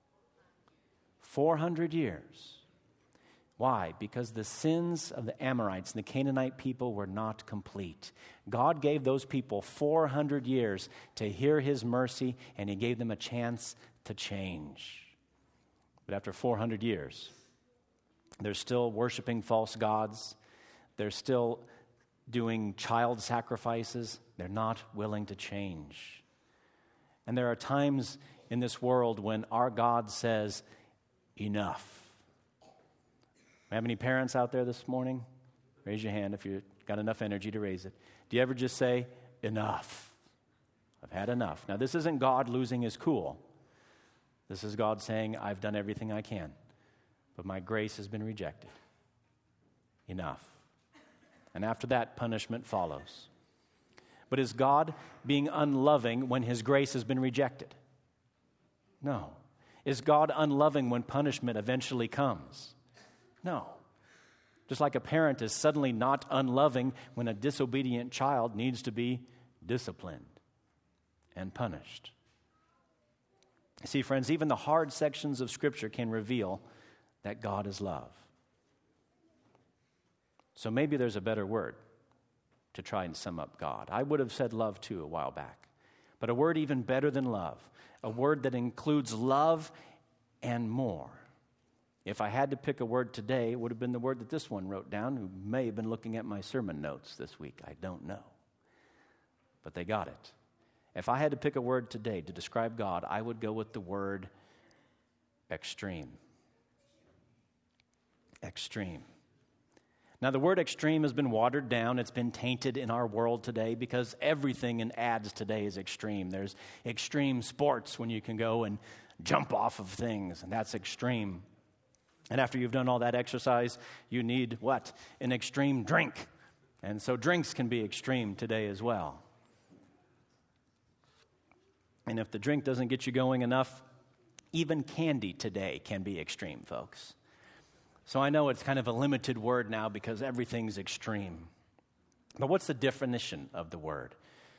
400 years. Why? Because the sins of the Amorites and the Canaanite people were not complete. God gave those people 400 years to hear his mercy, and he gave them a chance to change. But after 400 years, they're still worshiping false gods. They're still doing child sacrifices. They're not willing to change. And there are times in this world when our God says, enough. Have any parents out there this morning? Raise your hand if you've got enough energy to raise it. Do you ever just say, enough? I've had enough. Now, this isn't God losing his cool. This is God saying, I've done everything I can, but my grace has been rejected. Enough. And after that, punishment follows. But is God being unloving when his grace has been rejected? No. Is God unloving when punishment eventually comes? No. Just like a parent is suddenly not unloving when a disobedient child needs to be disciplined and punished. See, friends, even the hard sections of Scripture can reveal that God is love. So maybe there's a better word to try and sum up God. I would have said love too a while back. But a word even better than love, a word that includes love and more, If I had to pick a word today, it would have been the word that this one wrote down, who may have been looking at my sermon notes this week. I don't know. But they got it. If I had to pick a word today to describe God, I would go with the word extreme. Extreme. Now, the word extreme has been watered down. It's been tainted in our world today because everything in ads today is extreme. There's extreme sports when you can go and jump off of things, and that's extreme. And after you've done all that exercise, you need what? An extreme drink. And so drinks can be extreme today as well. And if the drink doesn't get you going enough, even candy today can be extreme, folks. So I know it's kind of a limited word now because everything's extreme. But what's the definition of the word?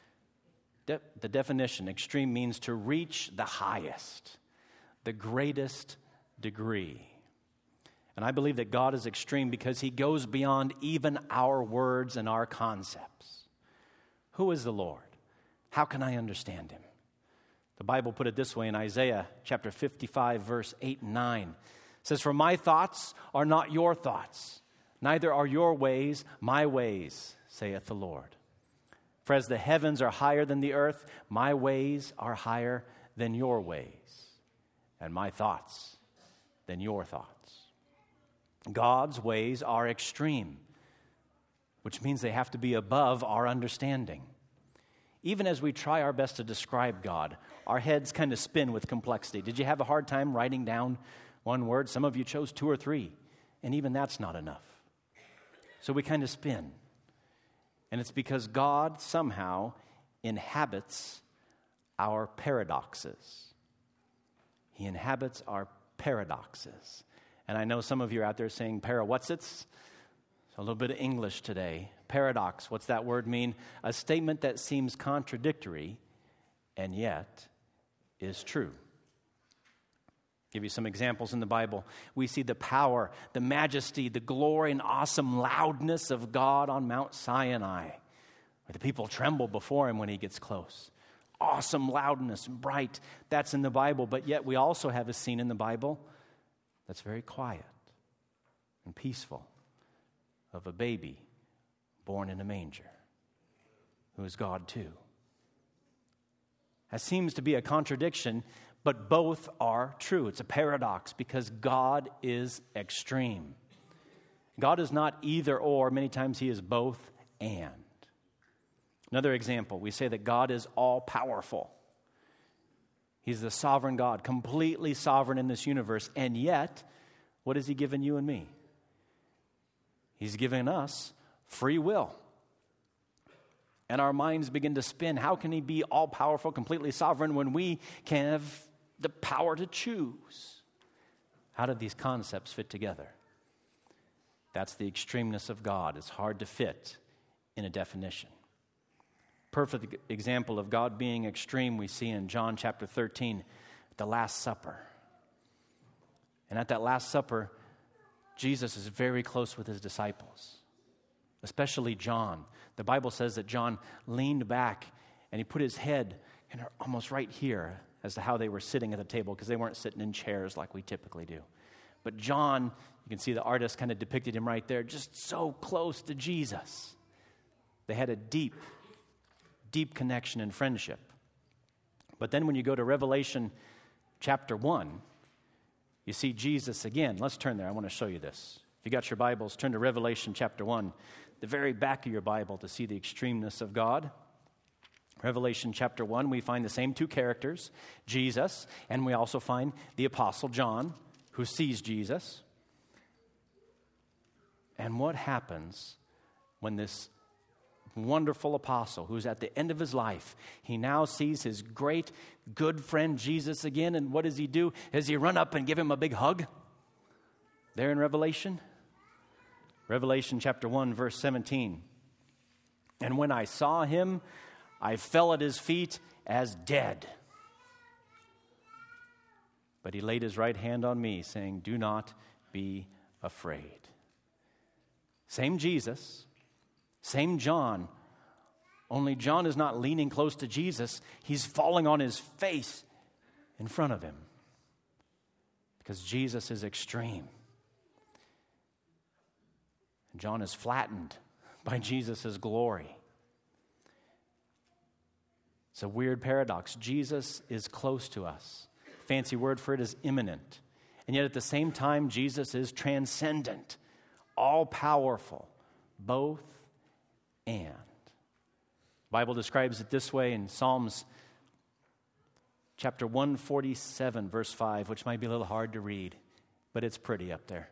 The definition, extreme, means to reach the highest, the greatest degree. And I believe that God is extreme because he goes beyond even our words and our concepts. Who is the Lord? How can I understand him? The Bible put it this way in Isaiah chapter 55, verse 8 and 9. It says, "For my thoughts are not your thoughts, neither are your ways my ways, saith the Lord. For as the heavens are higher than the earth, my ways are higher than your ways, and my thoughts than your thoughts." God's ways are extreme, which means they have to be above our understanding. Even as we try our best to describe God, our heads kind of spin with complexity. Did you have a hard time writing down one word? Some of you chose 2 or 3, and even that's not enough. So we kind of spin. And it's because God somehow inhabits our paradoxes. He inhabits our paradoxes. And I know some of you are out there saying, what's-its? So a little bit of English today. Paradox, what's that word mean? A statement that seems contradictory and yet is true. Give you some examples in the Bible. We see the power, the majesty, the glory and awesome loudness of God on Mount Sinai, where the people tremble before him when he gets close. Awesome loudness, bright, that's in the Bible. But yet we also have a scene in the Bible that's very quiet and peaceful, of a baby born in a manger, who is God too. That seems to be a contradiction, but both are true. It's a paradox because God is extreme. God is not either or. Many times he is both and. Another example, we say that God is all-powerful. He's the sovereign God, completely sovereign in this universe. And yet, what has he given you and me? He's given us free will. And our minds begin to spin. How can he be all-powerful, completely sovereign, when we can have the power to choose? How do these concepts fit together? That's the extremeness of God. It's hard to fit in a definition. Perfect example of God being extreme we see in John chapter 13, the Last Supper. And at that Last Supper, Jesus is very close with his disciples, especially John. The Bible says that John leaned back and he put his head almost right here as to how they were sitting at the table, because they weren't sitting in chairs like we typically do. But John, you can see the artist kind of depicted him right there, just so close to Jesus. They had a deep, deep connection and friendship. But then when you go to Revelation chapter 1, you see Jesus again. Let's turn there. I want to show you this. If you got your Bibles, turn to Revelation chapter 1, the very back of your Bible, to see the extremeness of God. Revelation chapter 1, we find the same 2 characters, Jesus, and we also find the Apostle John, who sees Jesus. And what happens when this wonderful apostle, who's at the end of his life, he now sees his great, good friend Jesus again, and what does he do? Does he run up and give him a big hug? There in Revelation? Revelation chapter 1, verse 17. "And when I saw him, I fell at his feet as dead. But he laid his right hand on me, saying, 'Do not be afraid.'" Same Jesus, same John, only John is not leaning close to Jesus. He's falling on his face in front of him, because Jesus is extreme. John is flattened by Jesus' glory. It's a weird paradox. Jesus is close to us. Fancy word for it is imminent. And yet at the same time, Jesus is transcendent, all-powerful, both and. The Bible describes it this way in Psalms chapter 147, verse 5, which might be a little hard to read, but it's pretty up there.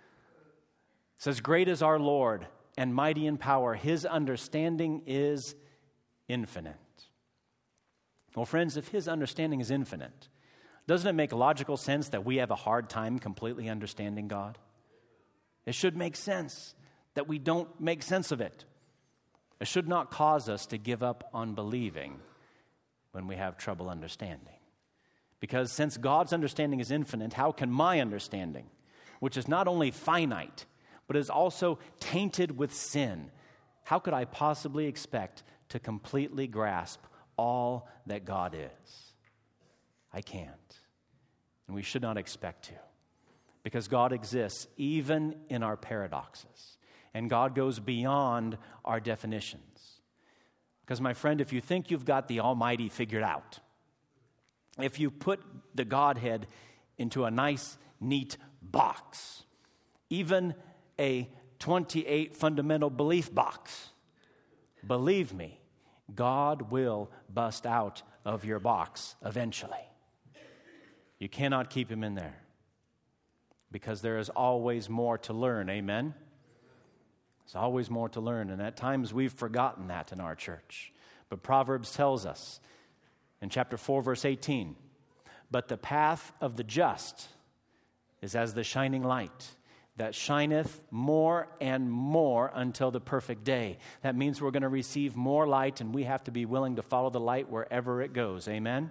It says, "Great is our Lord and mighty in power. His understanding is infinite." Well, friends, if his understanding is infinite, doesn't it make logical sense that we have a hard time completely understanding God? It should make sense that we don't make sense of it. It should not cause us to give up on believing when we have trouble understanding. Because since God's understanding is infinite, how can my understanding, which is not only finite, but is also tainted with sin, how could I possibly expect to completely grasp all that God is? I can't. And we should not expect to. Because God exists even in our paradoxes. And God goes beyond our definitions. Because, my friend, if you think you've got the Almighty figured out, if you put the Godhead into a nice, neat box, even a 28 fundamental belief box, believe me, God will bust out of your box eventually. You cannot keep him in there because there is always more to learn, amen? There's always more to learn, and at times we've forgotten that in our church. But Proverbs tells us in chapter 4, verse 18, "But the path of the just is as the shining light that shineth more and more until the perfect day." That means we're going to receive more light, and we have to be willing to follow the light wherever it goes. Amen?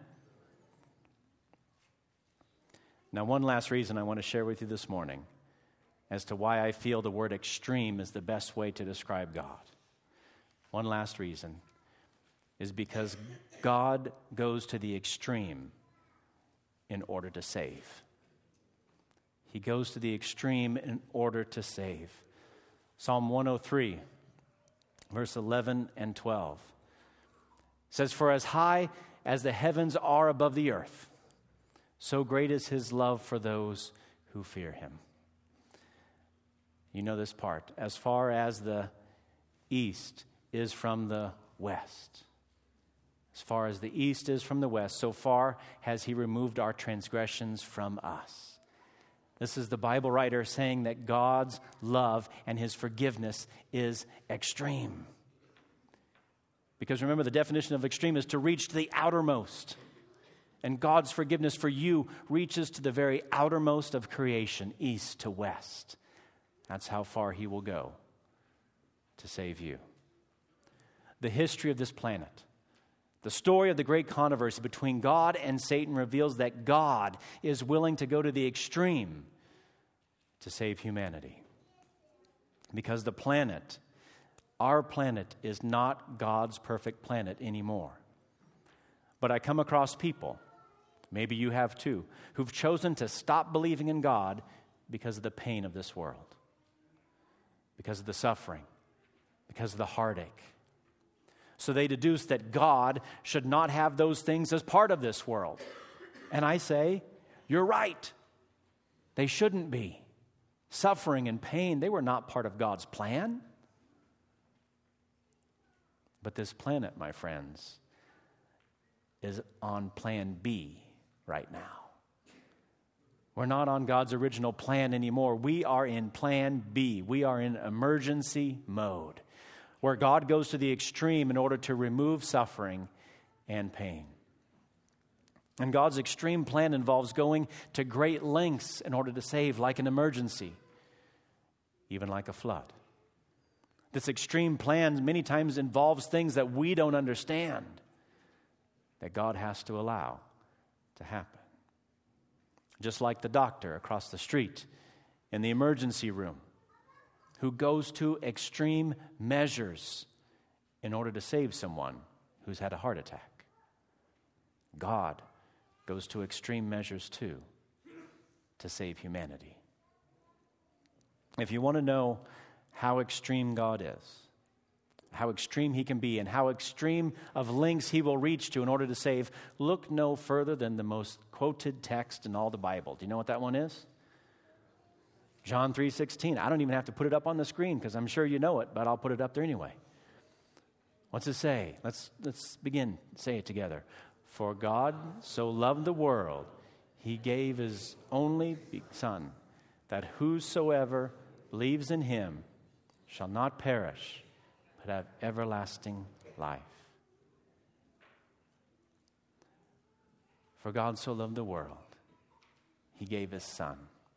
Now, one last reason I want to share with you this morning as to why I feel the word extreme is the best way to describe God. One last reason is because God goes to the extreme in order to save. He goes to the extreme in order to save. Psalm 103, verse 11 and 12 says, "For as high as the heavens are above the earth, so great is his love for those who fear him." You know this part. As far as the east is from the west. As far as the east is from the west, so far has he removed our transgressions from us. This is the Bible writer saying that God's love and his forgiveness is extreme. Because remember, the definition of extreme is to reach to the outermost. And God's forgiveness for you reaches to the very outermost of creation, east to west. That's how far he will go to save you. The history of this planet, the story of the great controversy between God and Satan reveals that God is willing to go to the extreme to save humanity. Because the planet, our planet, is not God's perfect planet anymore. But I come across people, maybe you have too, who've chosen to stop believing in God because of the pain of this world, because of the suffering, because of the heartache. So they deduce that God should not have those things as part of this world. And I say, you're right. They shouldn't be. Suffering and pain, they were not part of God's plan. But this planet, my friends, is on plan B right now. We're not on God's original plan anymore. We are in plan B. We are in emergency mode, where God goes to the extreme in order to remove suffering and pain. And God's extreme plan involves going to great lengths in order to save, like an emergency, even like a flood. This extreme plan many times involves things that we don't understand, that God has to allow to happen. Just like the doctor across the street in the emergency room, who goes to extreme measures in order to save someone who's had a heart attack. God goes to extreme measures too to save humanity. If you want to know how extreme God is, how extreme he can be, and how extreme of lengths he will reach to in order to save, look no further than the most quoted text in all the Bible. Do you know what that one is? John 3:16. I don't even have to put it up on the screen because I'm sure you know it, but I'll put it up there anyway. What's it say? Let's begin. Say it together. For God so loved the world, he gave his only Son, that whosoever believes in him shall not perish, but have everlasting life. For God so loved the world, he gave his Son.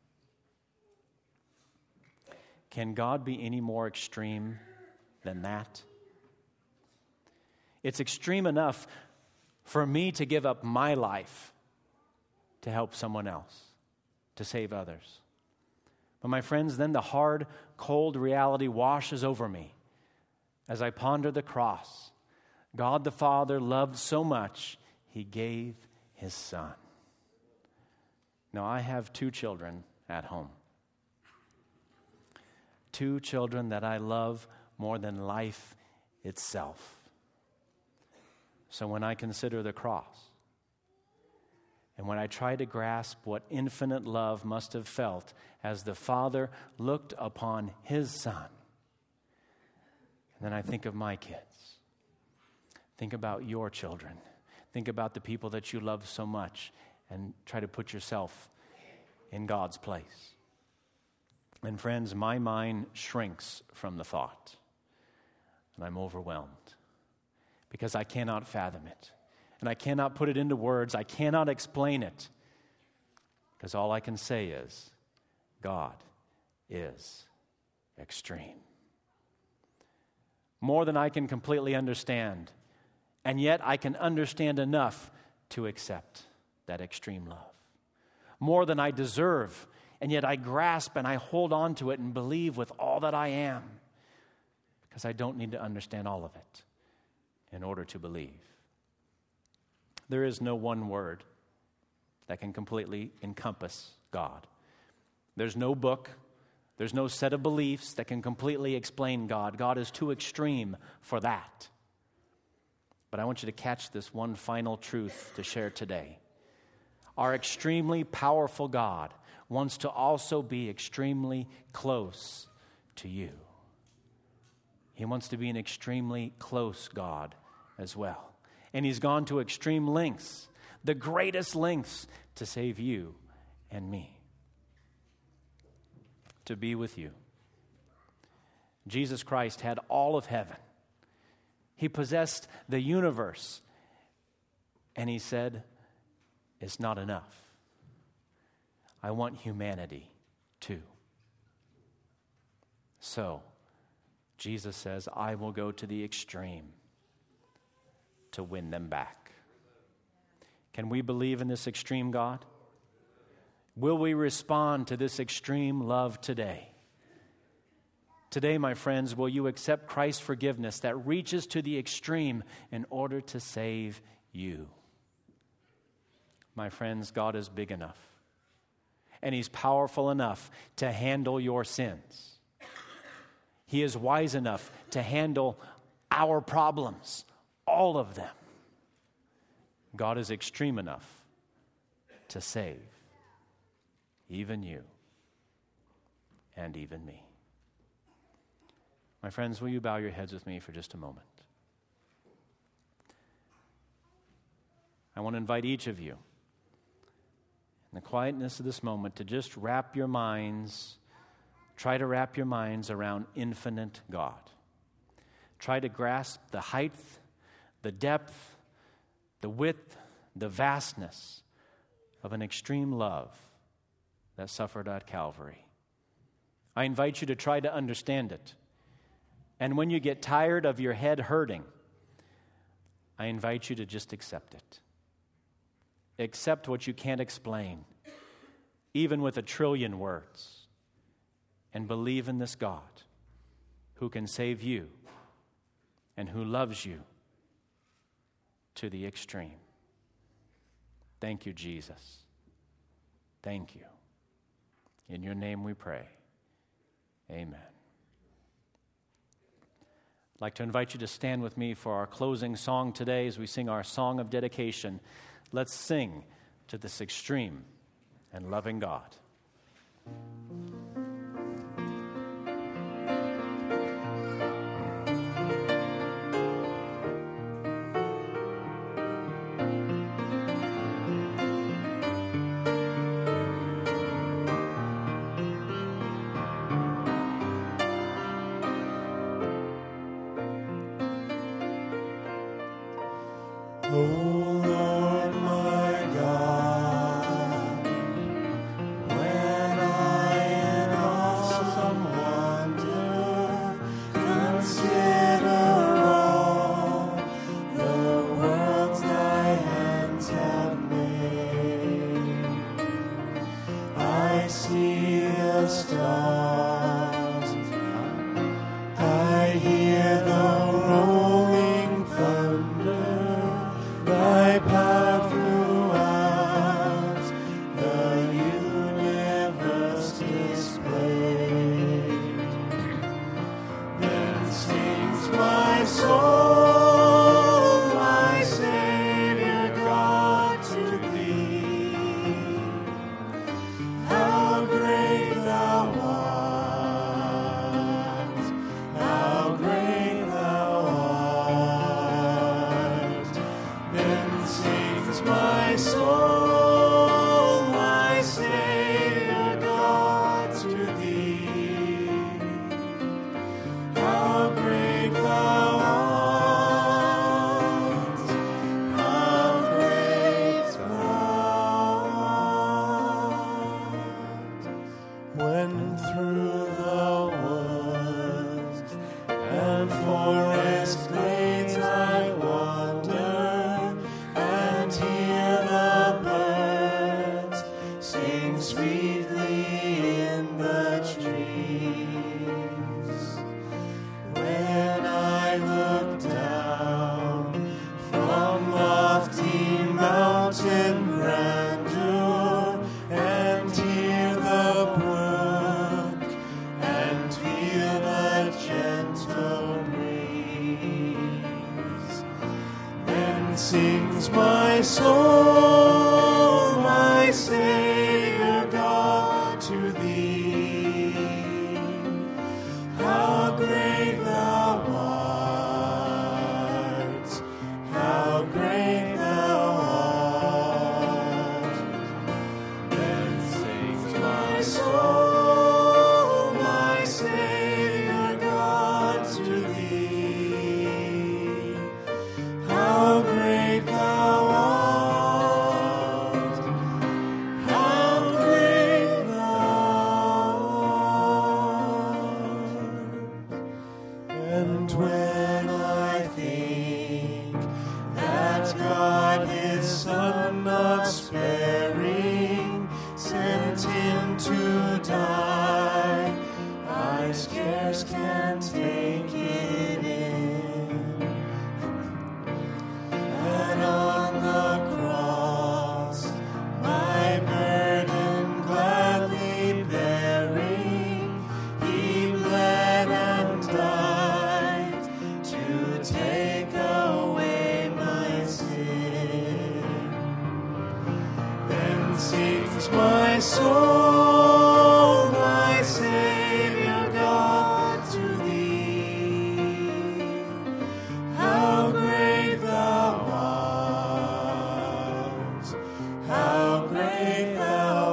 Can God be any more extreme than that? It's extreme enough for me to give up my life to help someone else, to save others. But my friends, then the hard, cold reality washes over me as I ponder the cross. God the Father loved so much, he gave his Son. Now, I have 2 children at home. 2 children that I love more than life itself. So when I consider the cross, and when I try to grasp what infinite love must have felt as the Father looked upon his Son, and then I think of my kids, think about your children, think about the people that you love so much, and try to put yourself in God's place. And friends, my mind shrinks from the thought, and I'm overwhelmed because I cannot fathom it, and I cannot put it into words. I cannot explain it, because all I can say is, God is extreme. More than I can completely understand, and yet I can understand enough to accept that extreme love. More than I deserve, and yet I grasp and I hold on to it and believe with all that I am, because I don't need to understand all of it in order to believe. There is no one word that can completely encompass God. There's no book, there's no set of beliefs that can completely explain God. God is too extreme for that. But I want you to catch this one final truth to share today. Our extremely powerful God wants to also be extremely close to you. He wants to be an extremely close God as well. And he's gone to extreme lengths, the greatest lengths, to save you and me, to be with you. Jesus Christ had all of heaven. He possessed the universe. And he said, it's not enough. I want humanity too. So, Jesus says, I will go to the extreme to win them back. Can we believe in this extreme God? Will we respond to this extreme love today? Today, my friends, will you accept Christ's forgiveness that reaches to the extreme in order to save you? My friends, God is big enough, and he's powerful enough to handle your sins. He is wise enough to handle our problems, all of them. God is extreme enough to save even you and even me. My friends, will you bow your heads with me for just a moment? I want to invite each of you, in the quietness of this moment, to just try to wrap your minds around infinite God. Try to grasp the height, the depth, the width, the vastness of an extreme love that suffered at Calvary. I invite you to try to understand it. And when you get tired of your head hurting, I invite you to just accept it. Accept what you can't explain, even with 1 trillion words, and believe in this God who can save you and who loves you to the extreme. Thank you, Jesus. Thank you. In your name we pray. Amen. I'd like to invite you to stand with me for our closing song today as we sing our song of dedication. Let's sing to this extreme and loving God. Sings my soul, my Savior God, to thee. How great thou art, how great thou art. Then sings my soul, my Savior God, to thee. How great thou art, how great thou art. And when I think that God his Son not sparing sent him to die, I scarce can take it in. And on the cross, my burden gladly bearing, he bled and died to take away my sin. Then sings my soul, my Savior God, to thee. How great thou art, how great thou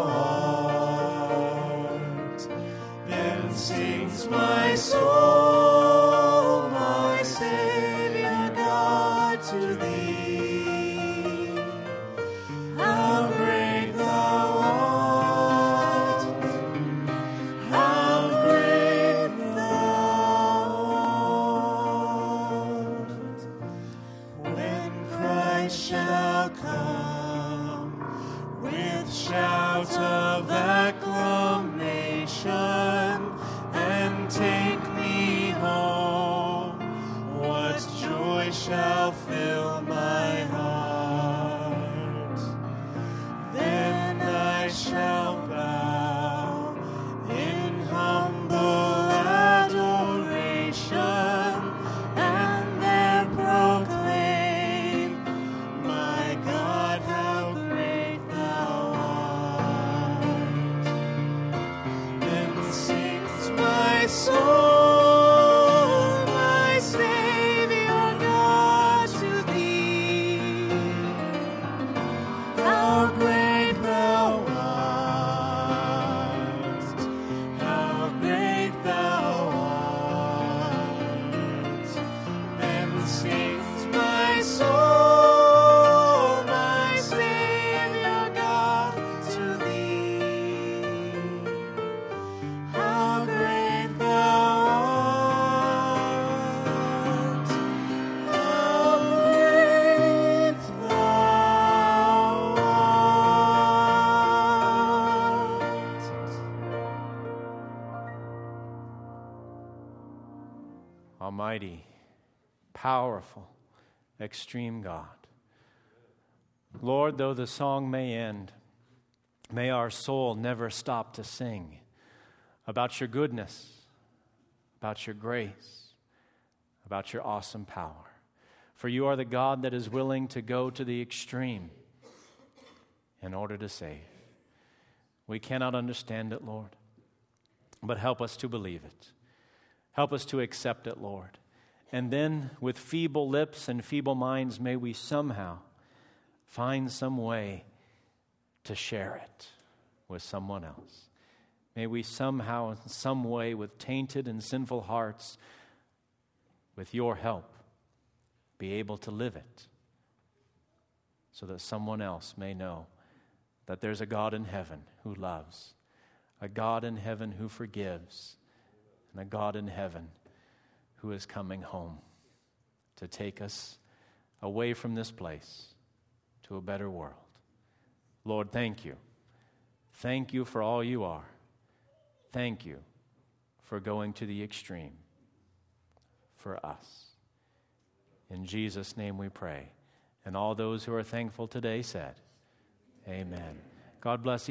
art. Then sings my soul, my Savior God, to thee. How great thou art, how great thou art. When Christ shall come with shout of acclamation and take me home, what joy shall fill my heart. Then I shall bow in humble adoration almighty, powerful, extreme God. Lord, though the song may end, may our soul never stop to sing about your goodness, about your grace, about your awesome power. For you are the God that is willing to go to the extreme in order to save. We cannot understand it, Lord, but help us to believe it. Help us to accept it, Lord. And then, with feeble lips and feeble minds, may we somehow find some way to share it with someone else. May we somehow, in some way, with tainted and sinful hearts, with your help, be able to live it so that someone else may know that there's a God in heaven who loves, a God in heaven who forgives, and a God in heaven who is coming home to take us away from this place to a better world. Lord, thank you. Thank you for all you are. Thank you for going to the extreme for us. In Jesus' name we pray. And all those who are thankful today said, amen. God bless you.